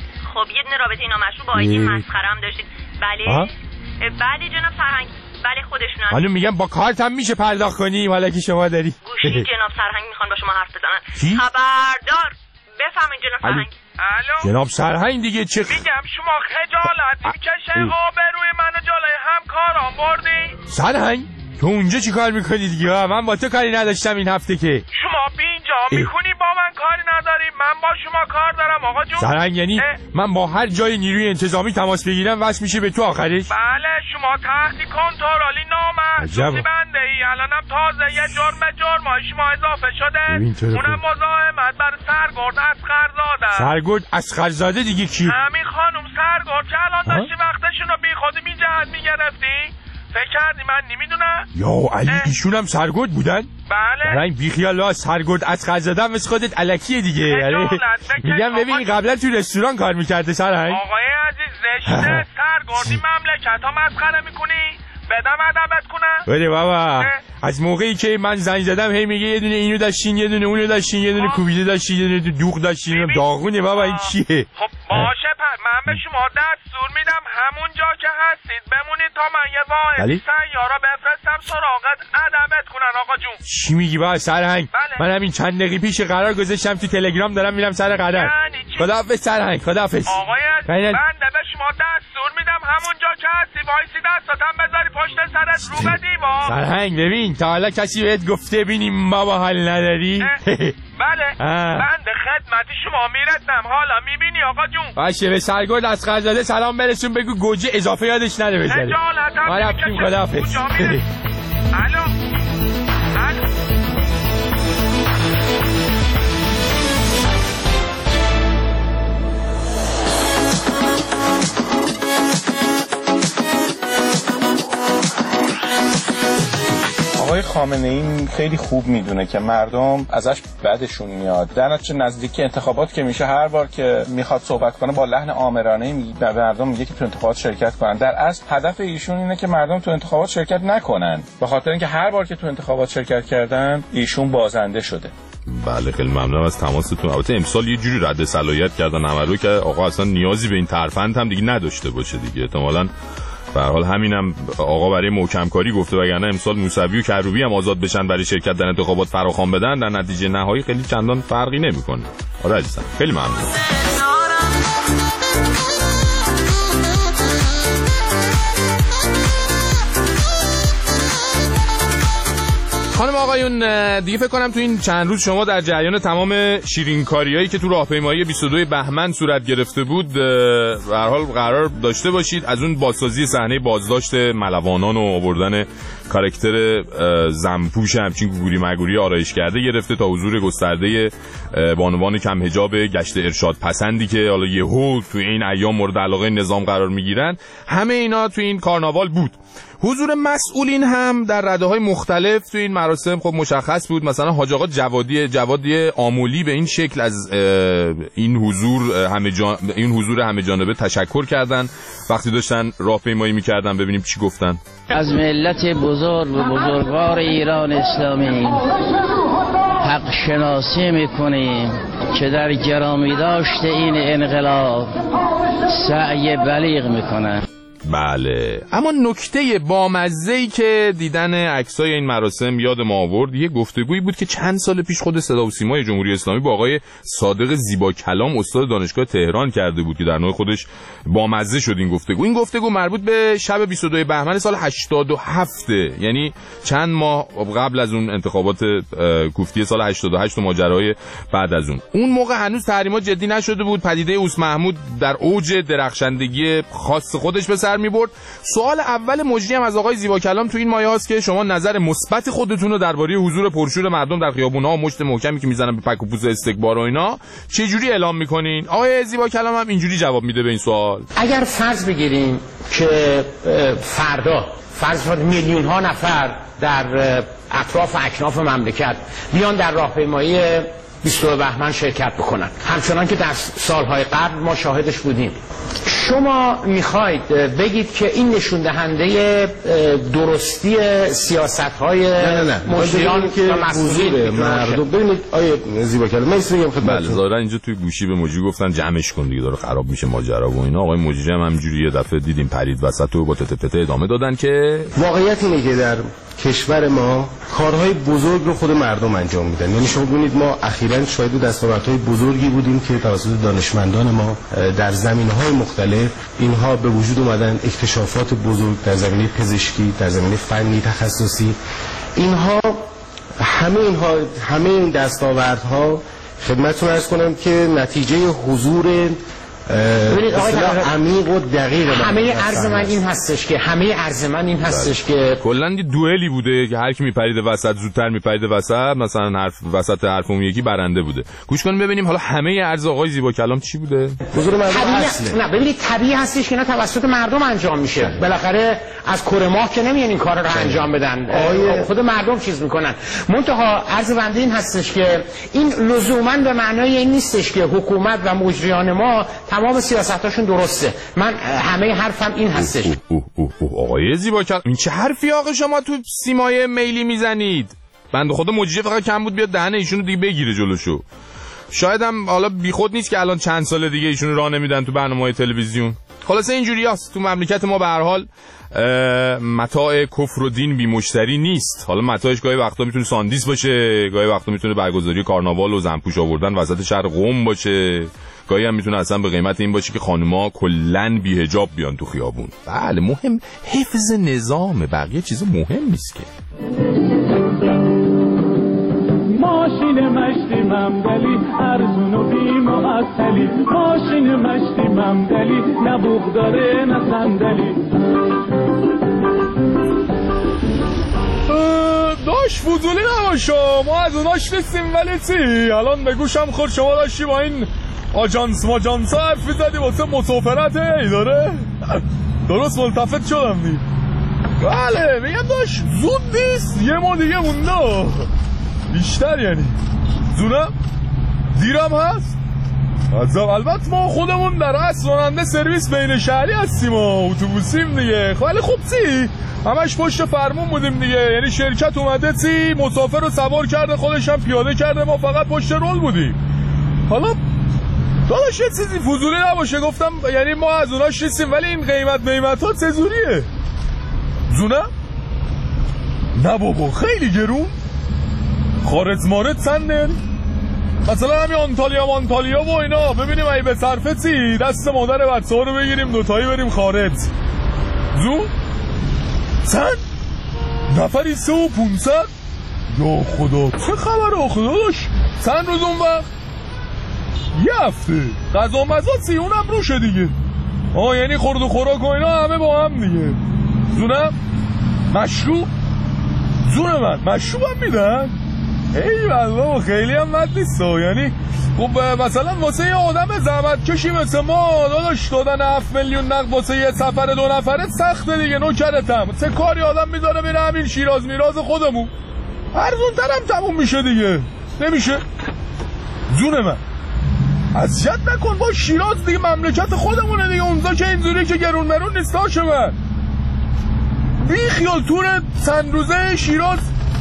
خب یه دونه رابطه نامشروع با آیدی مسخره هم داشتید. بله بله جناب سرهنگ. بله خودشونن. حالا میگم با کارتم میشه پرداخت کنی حالا که شما داری. گوشی جناب سرهنگ میخوان با شما حرف بزنن. چی؟ خبردار بفهمین جناب سرهنگ. الو جناب سرهنگ دیگه چه میگم شما خجالت میکشه آبروی منو جلوی همکارام بردی؟ سرهنگ تو اونجا چی کار میکنی دیگه؟ من با تو کاری نداشتم این هفته که. شما بینجا میخونی با من کاری نداری، من با شما کار دارم آقا جون. سرهنگ یعنی اه؟ من با هر جای نیروی انتظامی تماس بگیرم واسه میشه به تو آخرش؟ بله شما تحت کنترلی نامحسوسی بنده ای. الانم تازه یه جرم جرمای شما اضافه شده. اونم مزاحمت بر سرگرد اصغرزاده. سرگرد اصغرزاده دیگه کی؟ همین خانم سرگرد که الان داشتی وقتشون رو بی خودی بی جهت میگرفتی. فکر کردی من نمیدونم؟ یا علی ایشون هم سرگرد بودن؟ بله. برای این بیخیالا سرگرد از خزدم مثل خودت الکیه دیگه. یعنی میگم ببین قبلا تو رستوران کار میکرده سرهنگ. آقای عزیز زشته سرگردی مملکت ها مسخره میکنی؟ بدم ادبت کنم؟ بله بابا از موقعی که من زنگ زدم هی میگه یه دونه اینو داشتین یه دونه اونو داشتین یه دونه کوبیده داشتین یه دونه دوغ داشتین. داغونه بابا این چیه؟ خب باشه پس من به شما دستور میدم همون جا که هستید بمونید تا من یه واحد سیارا بفرستم سراغت ادبت کنن آقا جون. چی میگی بابا سرهنگ؟ بله. من همین چند دقیقه پیش قرار گذاشتم تو تلگرام دارم میرم سر قرار. خداحافظ سرهنگ خداحافظ. آقای عزیز بنده به شما دستور میدم همون جا که هستی وایسی دستاتم بذاری پشت سرت رو به دیوار. سرهنگ ببین تا حالا کسی بهت گفته ببینیم بابا حال نداری؟ بله بنده خدمتی شما میرسم حالا میبینی آقا جون. باشه به سرگرد از خزاده سلام برسون بگو گوجه اضافه یادش نده بذاره. خجالتم ما رفتیم خداحافظ. الو الو آقای خامنه ای خیلی خوب میدونه که مردم ازش بدشون میاد. در نتیجه نزدیک انتخابات که میشه هر بار که میخواد صحبت کنه با لحن آمرانه به مردم میگه که تو انتخابات شرکت کنن. در اصل هدف ایشون اینه که مردم تو انتخابات شرکت نکنن، به خاطر اینکه هر بار که تو انتخابات شرکت کردن ایشون بازنده شده. بله خیلی ممنونم از تماستون. البته امسال یه جوری رد صلاحیت کردن همه رو که آقا اصلا نیازی به این ترفند هم دیگه نداشته باشه دیگه. احتمالاً به هر حال همینم آقا برای محکم کاری گفته، وگرنه امسال موسوی و کروبی هم آزاد بشن برای شرکت در انتخابات فراخوان بدن، در نتیجه نهایی خیلی چندان فرقی نمیکنه. آره عزیزم خیلی ممنون. خانم آقایون دیگه فکر کنم تو این چند روز شما در جریان تمام شیرینکاریایی که تو راهپیمایی بیست و دو بهمن صورت گرفته بود به هر حال قرار داشته باشید. از اون بازسازی صحنه بازداشت ملوانان و آوردن کاراکتر زنپوش همچین گوگوری مگوری آرایش کرده گرفته تا حضور گسترده بانوان کم حجاب گشت ارشاد پسندی که حالا یهو تو این ایام مورد علاقه نظام قرار میگیرن، همه اینا تو این کارناوال بود. حضور مسئولین هم در رده‌های مختلف تو این مراسم خب مشخص بود. مثلا حاج آقا جوادی جوادی آمولی به این شکل از این حضور همه جان... این حضور همه جانبه تشکر کردن وقتی داشتن راهپیمایی می‌کردن. ببینیم چی گفتن. از ملت بزرگ و بزرگوار ایران اسلامی حق شناسی می‌کنیم که در گرامی داشت این انقلاب سعی بلیغ می‌کنند. بله، اما نکته بامزه‌ای که دیدن عکسای این مراسم یاد ما آورد یه گفتگویی بود که چند سال پیش خود صدا و سیمای جمهوری اسلامی با آقای صادق زیبا کلام استاد دانشگاه تهران کرده بود که در نوع خودش بامزه شد این گفتگو. این گفتگو مربوط به شب بیست و دو بهمن سال هشتاد و هفت، یعنی چند ماه قبل از اون انتخابات کوفتی سال هشتاد و هشت و ماجرای بعد از اون. اون موقع هنوز تحریمات جدی نشده بود، پدیده اوس محمود در اوج درخشندگی خاص خودش به سر میبرد. سوال اول مجری هم از آقای زیبا کلام تو این مایه هاست که شما نظر مثبت خودتون رو درباره حضور پرشور مردم در خیابون‌ها و مشت محکمی که میزنن به پک و پوز استکبار و اینا چه جوری اعلام میکنین؟ آقای زیبا کلام هم اینجوری جواب میده به این سوال. اگر فرض بگیریم که فردا فرض کنید میلیون ها نفر در اطراف اکناف مملکت بیان در راهپیمایی بیستم بهمن شرکت بکنن، همچنان که در سالهای قبل ما شاهدش بودیم، شما میخواید بگید که این نشون دهنده درستی سیاست‌های مجریان که مسئولین مردم؟ ببینید آیه زیبا کلام من میگم خدمتتون، بله ظاهرا اینجا توی گوشی به مجری گفتن جمعش کن دیگه داره خراب میشه ماجرا و اینا. آقای مجری هم همینجوری یه دفعه دیدیم پرید وسط و با تته تته ادامه دادن که واقعیت اینه که در کشور ما کارهای بزرگ رو خود مردم انجام میدن. یعنی شما ببینید ما اخیراً شاهد دستاوردهای بزرگی بودیم که توسط دانشمندان ما در زمینه‌های مختلف اینها به وجود اومدن، اکتشافات بزرگ در زمینه پزشکی، در زمینه فنی تخصصی. اینها همه اینها همه این دستاوردها خدمتتون عرض کنم که نتیجه حضور ببینید آقای عمیق و دقیق همه عرض من این هستش که همه عرض من این هستش که کلا یه دوئلی بوده که هر کی میپرید وسط زودتر میپرید وسط، مثلا حرف وسط حرف اون یکی برنده بوده. گوش کنیم ببینیم حالا همه عرض آقای زیبا کلام چی بوده. حضور مردم اصله. نه ببینید طبیعی هستش که اینا توسط مردم انجام میشه. بالاخره از کره ماه که نمیان این کارا رو انجام بدن، خود مردم چیز میکنن. منتها عرض بنده این هستش که این لزوما به معنای این نیستش که حکومت و مجریان ما تمام سیاستاشون درسته. من همه حرفم این هستش. اوه اوه اوه اوه آقای زیبا کلام این چه حرفی آقا شما تو سیمای میلی میزنید؟ بنده خدا مجری فقط کم بود بیاد دهنه ایشونو دیگه بگیره جلوشو. شاید هم حالا بیخود نیست که الان چند سال دیگه ایشونو راه نمیدن تو برنامه‌های تلویزیون. خلاصه اینجوریاست تو مملکت ما. به هر حال متاع کفر و دین بی مشتری نیست. حالا متاعش گاهی وقتا میتونه ساندیس باشه، گاهی وقتا میتونه برگزاری کارناوال و زنپوش آوردن وسط شهر قم باشه، گاهی هم میتونه اصلا به قیمت این باشه که خانوما کلن بی حجاب بیان تو خیابون. بله مهم حفظ نظامه، بقیه چیزا مهم نیست که. ماشین مشتی ممدلی ارزون و بی معطلی، ماشین مشتی ممدلی نه بوق داره نه صندلی. داش فضولی نباشو، ما از اوناش نیستیم ولی چی؟ الان به گوشم خورد شما داشتی با این آجانس ماجانس ها حرفی زدی واسه مسافرت ای داره؟ درست ملتفت شدم دی. بله میگم داش زود نیست، یه ما دیگه مونده بیشتر، یعنی زونم دیرم هست. البته ما خودمون در اصل راننده سرویس بین شهری هستیم و اتوبوسیم دیگه. خیلی خوب چی؟ همش پشت فرمون بودیم دیگه، یعنی شرکت اومده چی مسافر رو سوار کرده خودش هم پیاده کرده، ما فقط پشت رول بودیم. حالا داداش یه چیزی فضولی نباشه گفتم، یعنی ما از اوناش نیستیم ولی این قیمت قیمت ها چجوریه؟ زونم؟ نه بابا خیلی گرون. خارج مارد چنده؟ مثلا همین آنتالیا مانتالیا و اینا ببینیم ای به صرفه چی دست مادر بچه ها رو بگیریم دوتایی بریم خارج. زون؟ چند؟ نفری سه و پونصد؟ یا خدا چه خبره خدا داشت؟ چند روز اون وقت؟ یه هفته غذا مزا سی اونم روشه دیگه. آه یعنی خورد و خوراک و اینا همه با هم دیگه. زونم؟ مشروب؟ زون من مشروب هم میدن؟ ای والله خیلی هم مد نیست. یعنی خب مثلا واسه یه آدم زحمت کشی مثل ما داداش دادن هفت میلیون نقد واسه یه سفر دو نفره سخته دیگه. نوکرتم چه کاری آدم میذاره میره همین شیراز میراز خودمون ارزون ترم تموم میشه دیگه. نمیشه زون من اذیت نکن با شیراز دیگه مملکت خودمونه دیگه. اونجا که اینجوری که گرون مرون نیست هاشه من بی خیال تور چند روزه شیراز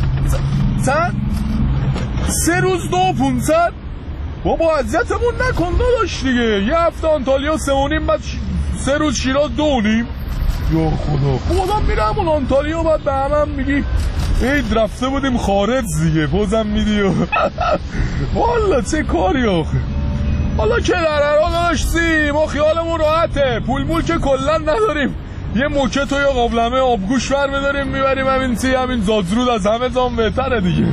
چند سه روز دو پونصد بابا اذیتمون نکن داداش دیگه. یه هفته آنتالیا سه و نیم بعد ش... سه روز شیراز دو نیم. یا خدا خودم میرم اون آنتالیا بعد به همه هم میگی اید رفته بودیم خارج دیگه بازم میدی و والا چه کاری آخه. حالا که در هر حال داشتی ما خیالمون راحته، پول مول که کلا نداریم، یه موکت و یه قابلمه آبگوش ور بداریم میبریم همین تی همین زادرود از همه زام بهتره دیگه.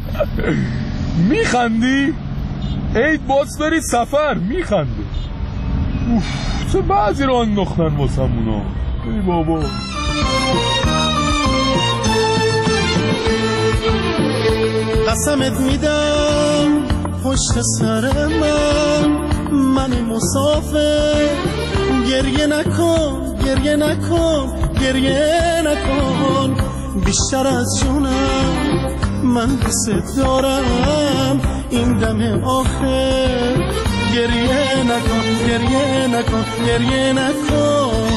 میخندی؟ عید باز داری سفر میخنده. اوف چه بعضی رو انداختن واسمونا. ای بابا. قسمت میدم پشت سر من، من مسافر، گریه نکن گریه نکن گریه نکن، بیشتر از جونم من دوست دارم، این دم آخر گریه نکن گریه نکن گریه نکن.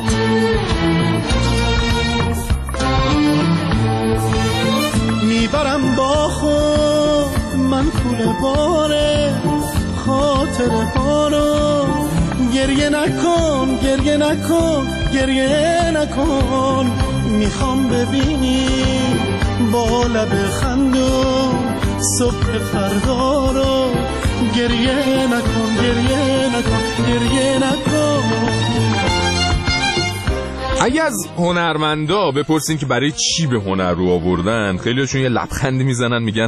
میبرم با خود من کوله باره خاطر هارو، گریه نکن گریه نکن گریه نکن، میخوام ببینی با لب خندون صبح فردا رو، گریه نکن گریه نکن گریه نکن. اگه از هنرمندا بپرسین که برای چی به هنر رو آوردن، خیلیشون یه لبخندی میزنن میگن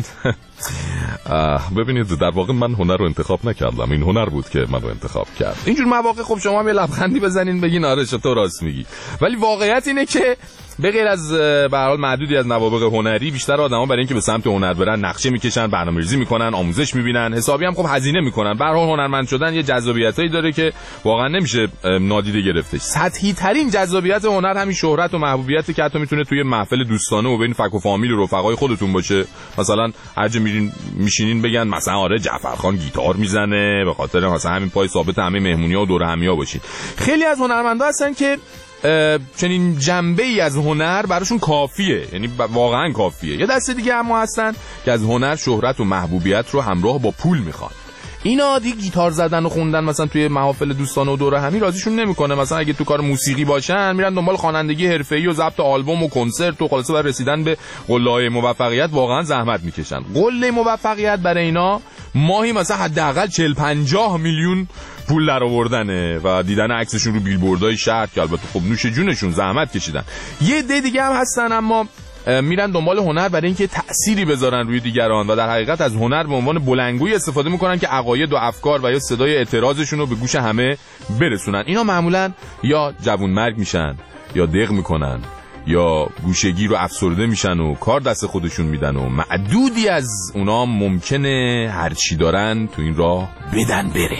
ببینید در واقع من هنر رو انتخاب نکردم، این هنر بود که من رو انتخاب کرد. اینجور مواقع خب شما هم یه لبخندی بزنین بگین آره چطور راست میگی، ولی واقعیت اینه که به غیر از به هر حال معدودی از نوابغ هنری، بیشتر آدما برای اینکه به سمت هنر برن نقشه میکشن، برنامه‌ریزی میکنن، آموزش میبینن، حسابی هم خب هزینه میکنن. به هر حال هنرمند شدن یه جذابیتایی داره که واقعا نمیشه نادیده گرفتش. سطحی ترین جذابیت هنر همین شهرت و محبوبیتی که حتی میتونه توی محفل دوستانه و بین فک و فامیل و رفقای خودتون باشه. مثلا هر جا میرین میشینین بگن مثلا آره جعفرخان گیتار میزنه، به خاطر مثلا همین پای ثابت همه مهمونی‌ها و دور همیا باشین. خیلی از هنرمندا هستن که چنین جنبه‌ای از هنر براشون کافیه، یعنی واقعا کافیه. یه دسته دیگه اما هستن که از هنر شهرت و محبوبیت رو همراه با پول میخوان. اینا دیگه گیتار زدن و خوندن مثلا توی محافل دوستانه و دوره همی راضیشون نمیکنه. مثلا اگه تو کار موسیقی باشن میرن دنبال خوانندگی حرفه‌ای و ضبط آلبوم و کنسرت و خلاصه برای رسیدن به قله موفقیت واقعا زحمت میکشن. قله موفقیت برای اینا ماهی مثلا حداقل چهل پنجاه میلیون پول در آوردنه و دیدن عکسشون رو بیلبوردهای شهر که البته خب نوش جونشون زحمت کشیدن. یه عده دیگه هم هستن اما میرن دنبال هنر برای اینکه تأثیری بذارن روی دیگران و در حقیقت از هنر به عنوان بلندگویی استفاده میکنن که عقاید و افکار و یا صدای اعتراضشون رو به گوش همه برسونن. اینا معمولا یا جوانمرگ میشن یا دق میکنن یا گوشگیر و افسرده میشن و کار دست خودشون میدن و معدودی از اونا ممکنه هرچی دارن تو این راه بدن بره.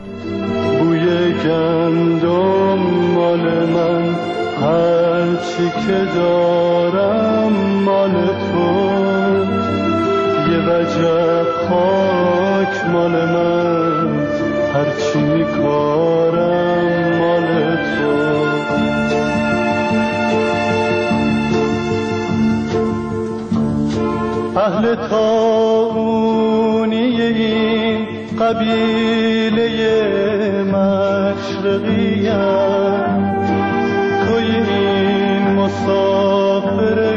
بوی گندم مال من، هرچی که دارم مال تو، یه وجب خاک مال من، هرچی میکارم مال تو. اهل طاعونی این قبیله مشرقیم، توی این مسافر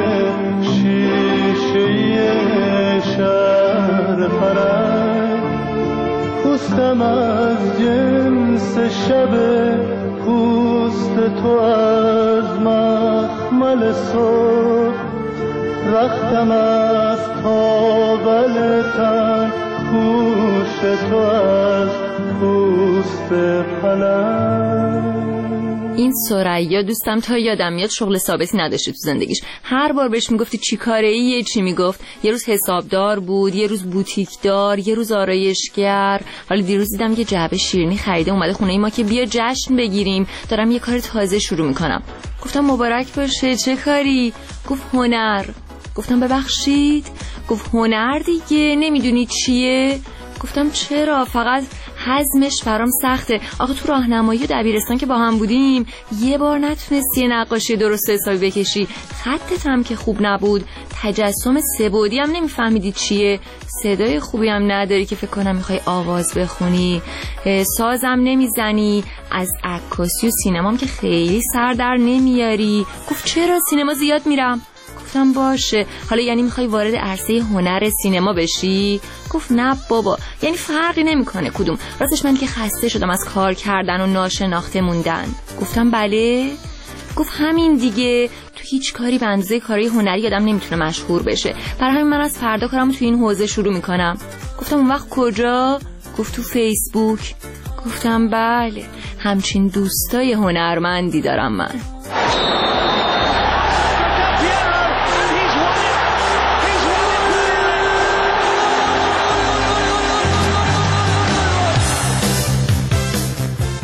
شیشه شهر فرنگ، پوستم از جنس شب پوست تو از مخمل صبح، رختم از تاول تن پوست تو از پوست پلنگ. این ثریا دوستم تا یادم میاد شغل ثابتی نداشته تو زندگیش. هر بار بهش میگفتی چی کاره ایه چی میگفت. یه روز حسابدار بود، یه روز بوتیکدار، یه روز آرایشگر. حالا دیروز دیدم یه جعبه شیرینی خریده اومده خونه ای ما که بیا جشن بگیریم، دارم یه کار تازه شروع میکنم. گفتم مبارک باشه، چه کاری؟ گفت هنر. گفتم ببخشید؟ گفت هنر دیگه، نمیدونی چیه؟ گفتم چرا؟ فقط هضمش برام سخته. آخه تو راهنمایی دبیرستان که با هم بودیم یه بار نتونستی نقاشی درست حسابی بکشی، خطت هم که خوب نبود، تجسم سه‌بعدی هم نمیفهمیدی چیه، صدای خوبی هم نداری که فکر کنم میخوای آواز بخونی، سازم نمیزنی، از عکاسی و سینمام که خیلی سر در نمیاری. گفت چرا؟ سینما زیاد میرم. گفتم باشه، حالا یعنی میخوای وارد عرصه هنر سینما بشی؟ گفت نه بابا، یعنی فرقی نمیکنه کدوم، راستش من که خسته شدم از کار کردن و ناشناخته موندن. گفتم بله. گفت همین دیگه، تو هیچ کاری به اندازه کاری هنری آدم نمیتونه مشهور بشه، برای همین من از فردا کارمو تو این حوزه شروع میکنم. گفتم اون وقت کجا؟ گفت تو فیسبوک. گفتم بله، همچین دوستای هنرمندی دارم من.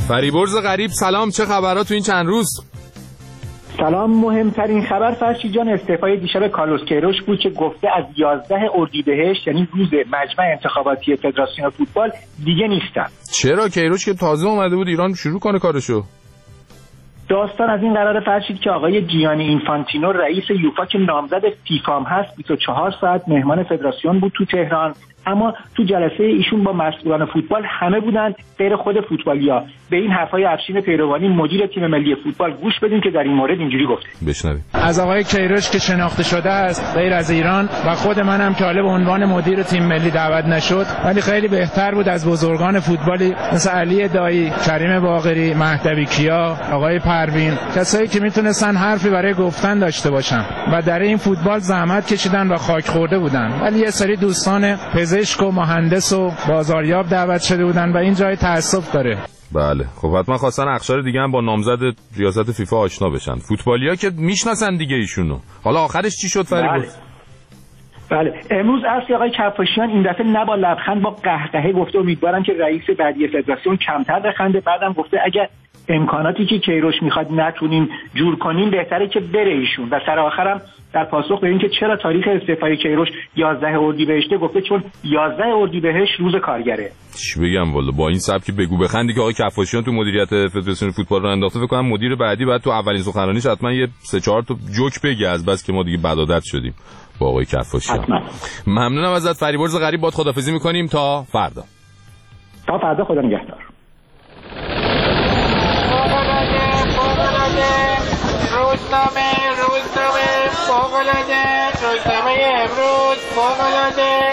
فریبرز غریب سلام، چه خبرات تو این چند روز؟ سلام. مهمترین خبر فرشید جان استعفای دیشب کارلوس کیروش بود که گفته از یازده اردیبهشت یعنی روز مجمع انتخاباتی فدراسیون فوتبال دیگه نیستم. چرا؟ کیروش که تازه اومده بود ایران شروع کنه کارشو. داستان از این قرار فرشید که آقای جیانی اینفانتینو رئیس یوفا که نامزد فیفا هست بیست و چهار ساعت مهمان فدراسیون بود تو تهران، اما تو جلسه ایشون با مسئولان فوتبال همه بودن غیر خود فوتبالیا. به این حرفای افشین پیروانی مدیر تیم ملی فوتبال گوش بدین که در این مورد اینجوری گفته. بشنوید. از آقای کیروش که شناخته شده است غیر از ایران و خود منم که حالا به عنوان مدیر تیم ملی دعوت نشد، ولی خیلی بهتر بود از بزرگان فوتبالی مثل علی دایی، کریم باقری، مهدوی کیا، آقای پروین، کسایی که میتونستن حرفی برای گفتن داشته باشن و در این فوتبال زحمت کشیدن و خاک خورده بودن. ولی یه سری دوستان پزشک و مهندس و بازاریاب دعوت شده بودن و این جای تأسف داره. بله خب حتما خواستن اقشار دیگه هم با نامزد ریاست فیفا آشنا بشن. فوتبالیا که میشناسن دیگه ایشونو. حالا آخرش چی شد فریبرز؟ بله. بله امروز اصلی آقای کفاشیان این دفعه نه با لبخند با قهقهه گفته امیدوارم که رئیس بعدی فدراسیون کمتر بخنده. بعدم گفته اگه امکاناتی که کیروش میخواد نتونیم جور کنیم بهتره که بره ایشون. و سر آخرم در پاسخ به اینکه چرا تاریخ استعفای کیروش یازده اردیبهشت گفته چون یازده اردیبهشت روز کارگره. چی بگم والا با این سبکی بگو بخندی که آقای کفاشیان تو مدیریت فدراسیون فوتبال رو انداخته، فکر کنم مدیر بعدی بعد تو اولین سخنرانیش حتما یه سه چهار تا جوک بگه از بس که ما دیگه بد عادت شدیم با آقای کفاشیان. حتما. ممنونم ازت فریبرز غریب، باد خدافظی می‌کنیم تا فردا. تا فردا، خدا نگهدار. روزنامه روزنامه فوق‌العاده روزنامه امروز فوق‌العاده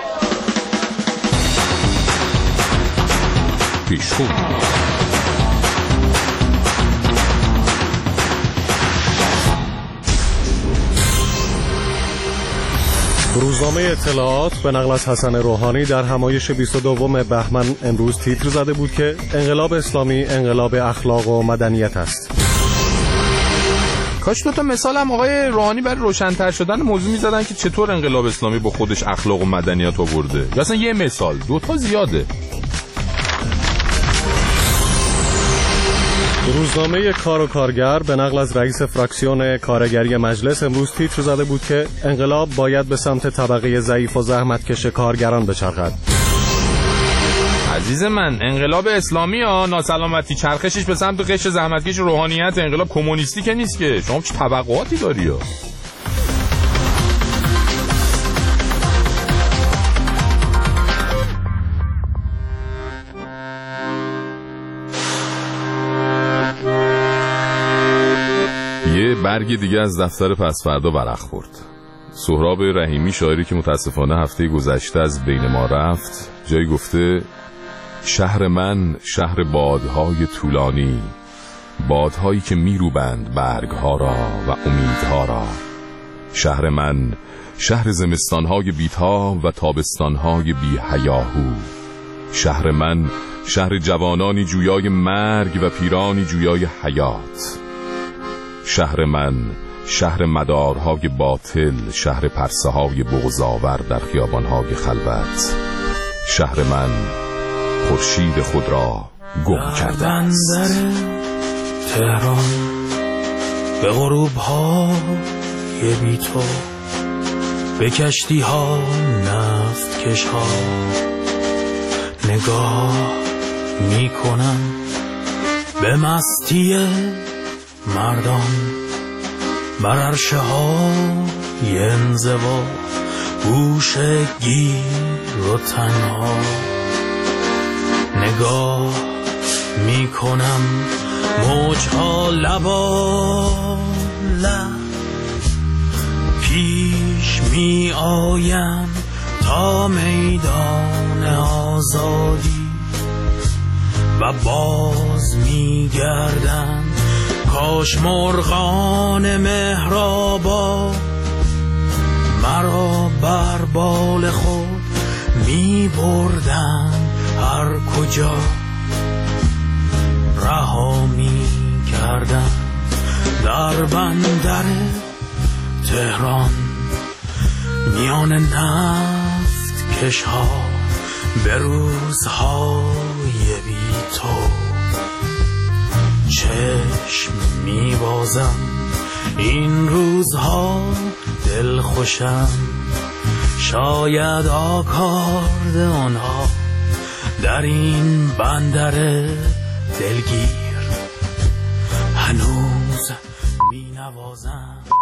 پیشخون. روزنامه اطلاعات به نقل از حسن روحانی در همایش بیست و دوم بهمن امروز تیتر زده بود که انقلاب اسلامی انقلاب اخلاق و مدنیت است. کاش دو تا مثال هم آقای روحانی برای روشن‌تر شدن موضوع می‌زدن که چطور انقلاب اسلامی با خودش اخلاق و مدنیت آورده. یا اصلا یه مثال، دو تا زیاده. روزنامه کار و کارگر به نقل از رئیس فراکسیون کارگری مجلس امروز تیتر زده بود که انقلاب باید به سمت طبقه ضعیف و زحمتکش کارگران بچرخد. عزیز من انقلاب اسلامی ها ناسلامتی چرخشش به سمت قشر زحمتکش روحانیت، انقلاب کمونیستی که نیست که. شما چه طبقاتی داری ها؟ یه برگ دیگه از دفتر پسفردا ورق خورد. سهراب رحیمی شاعری که متاسفانه هفته گذشته از بین ما رفت جایی گفته شهر من شهر بادهای طولانی، بادهایی که میروبند برگها را و امیدها را. شهر من شهر زمستانهای بی‌تا و تابستانهای بی هیاهو. شهر من شهر جوانانی جویای مرگ و پیرانی جویای حیات. شهر من شهر مدارهای باطل، شهر پرسه‌های بغض‌آور در خیابانهای خلوت. شهر من خورشید خود را گم کرده است. تهران به غروب های بی تو، به کشتی ها نفت کش ها نگاه می کنم، به مستی مردان بر عرشه های انزوا، گوشه گیر و تنها نگاه می کنم، موجها لبا لب پیش می آیم تا میدان آزادی و باز می گردم. کاش مرغان مهرابا مرا بر بال خود می بردن، هر کجا رها می کردن. در بندر تهران میان نفت کش ها، به روزهای بی تو چشم میبازم این روزها دل خوشم، شاید آکاردئون ها در این بندر دلگیر هنوز می نوازم.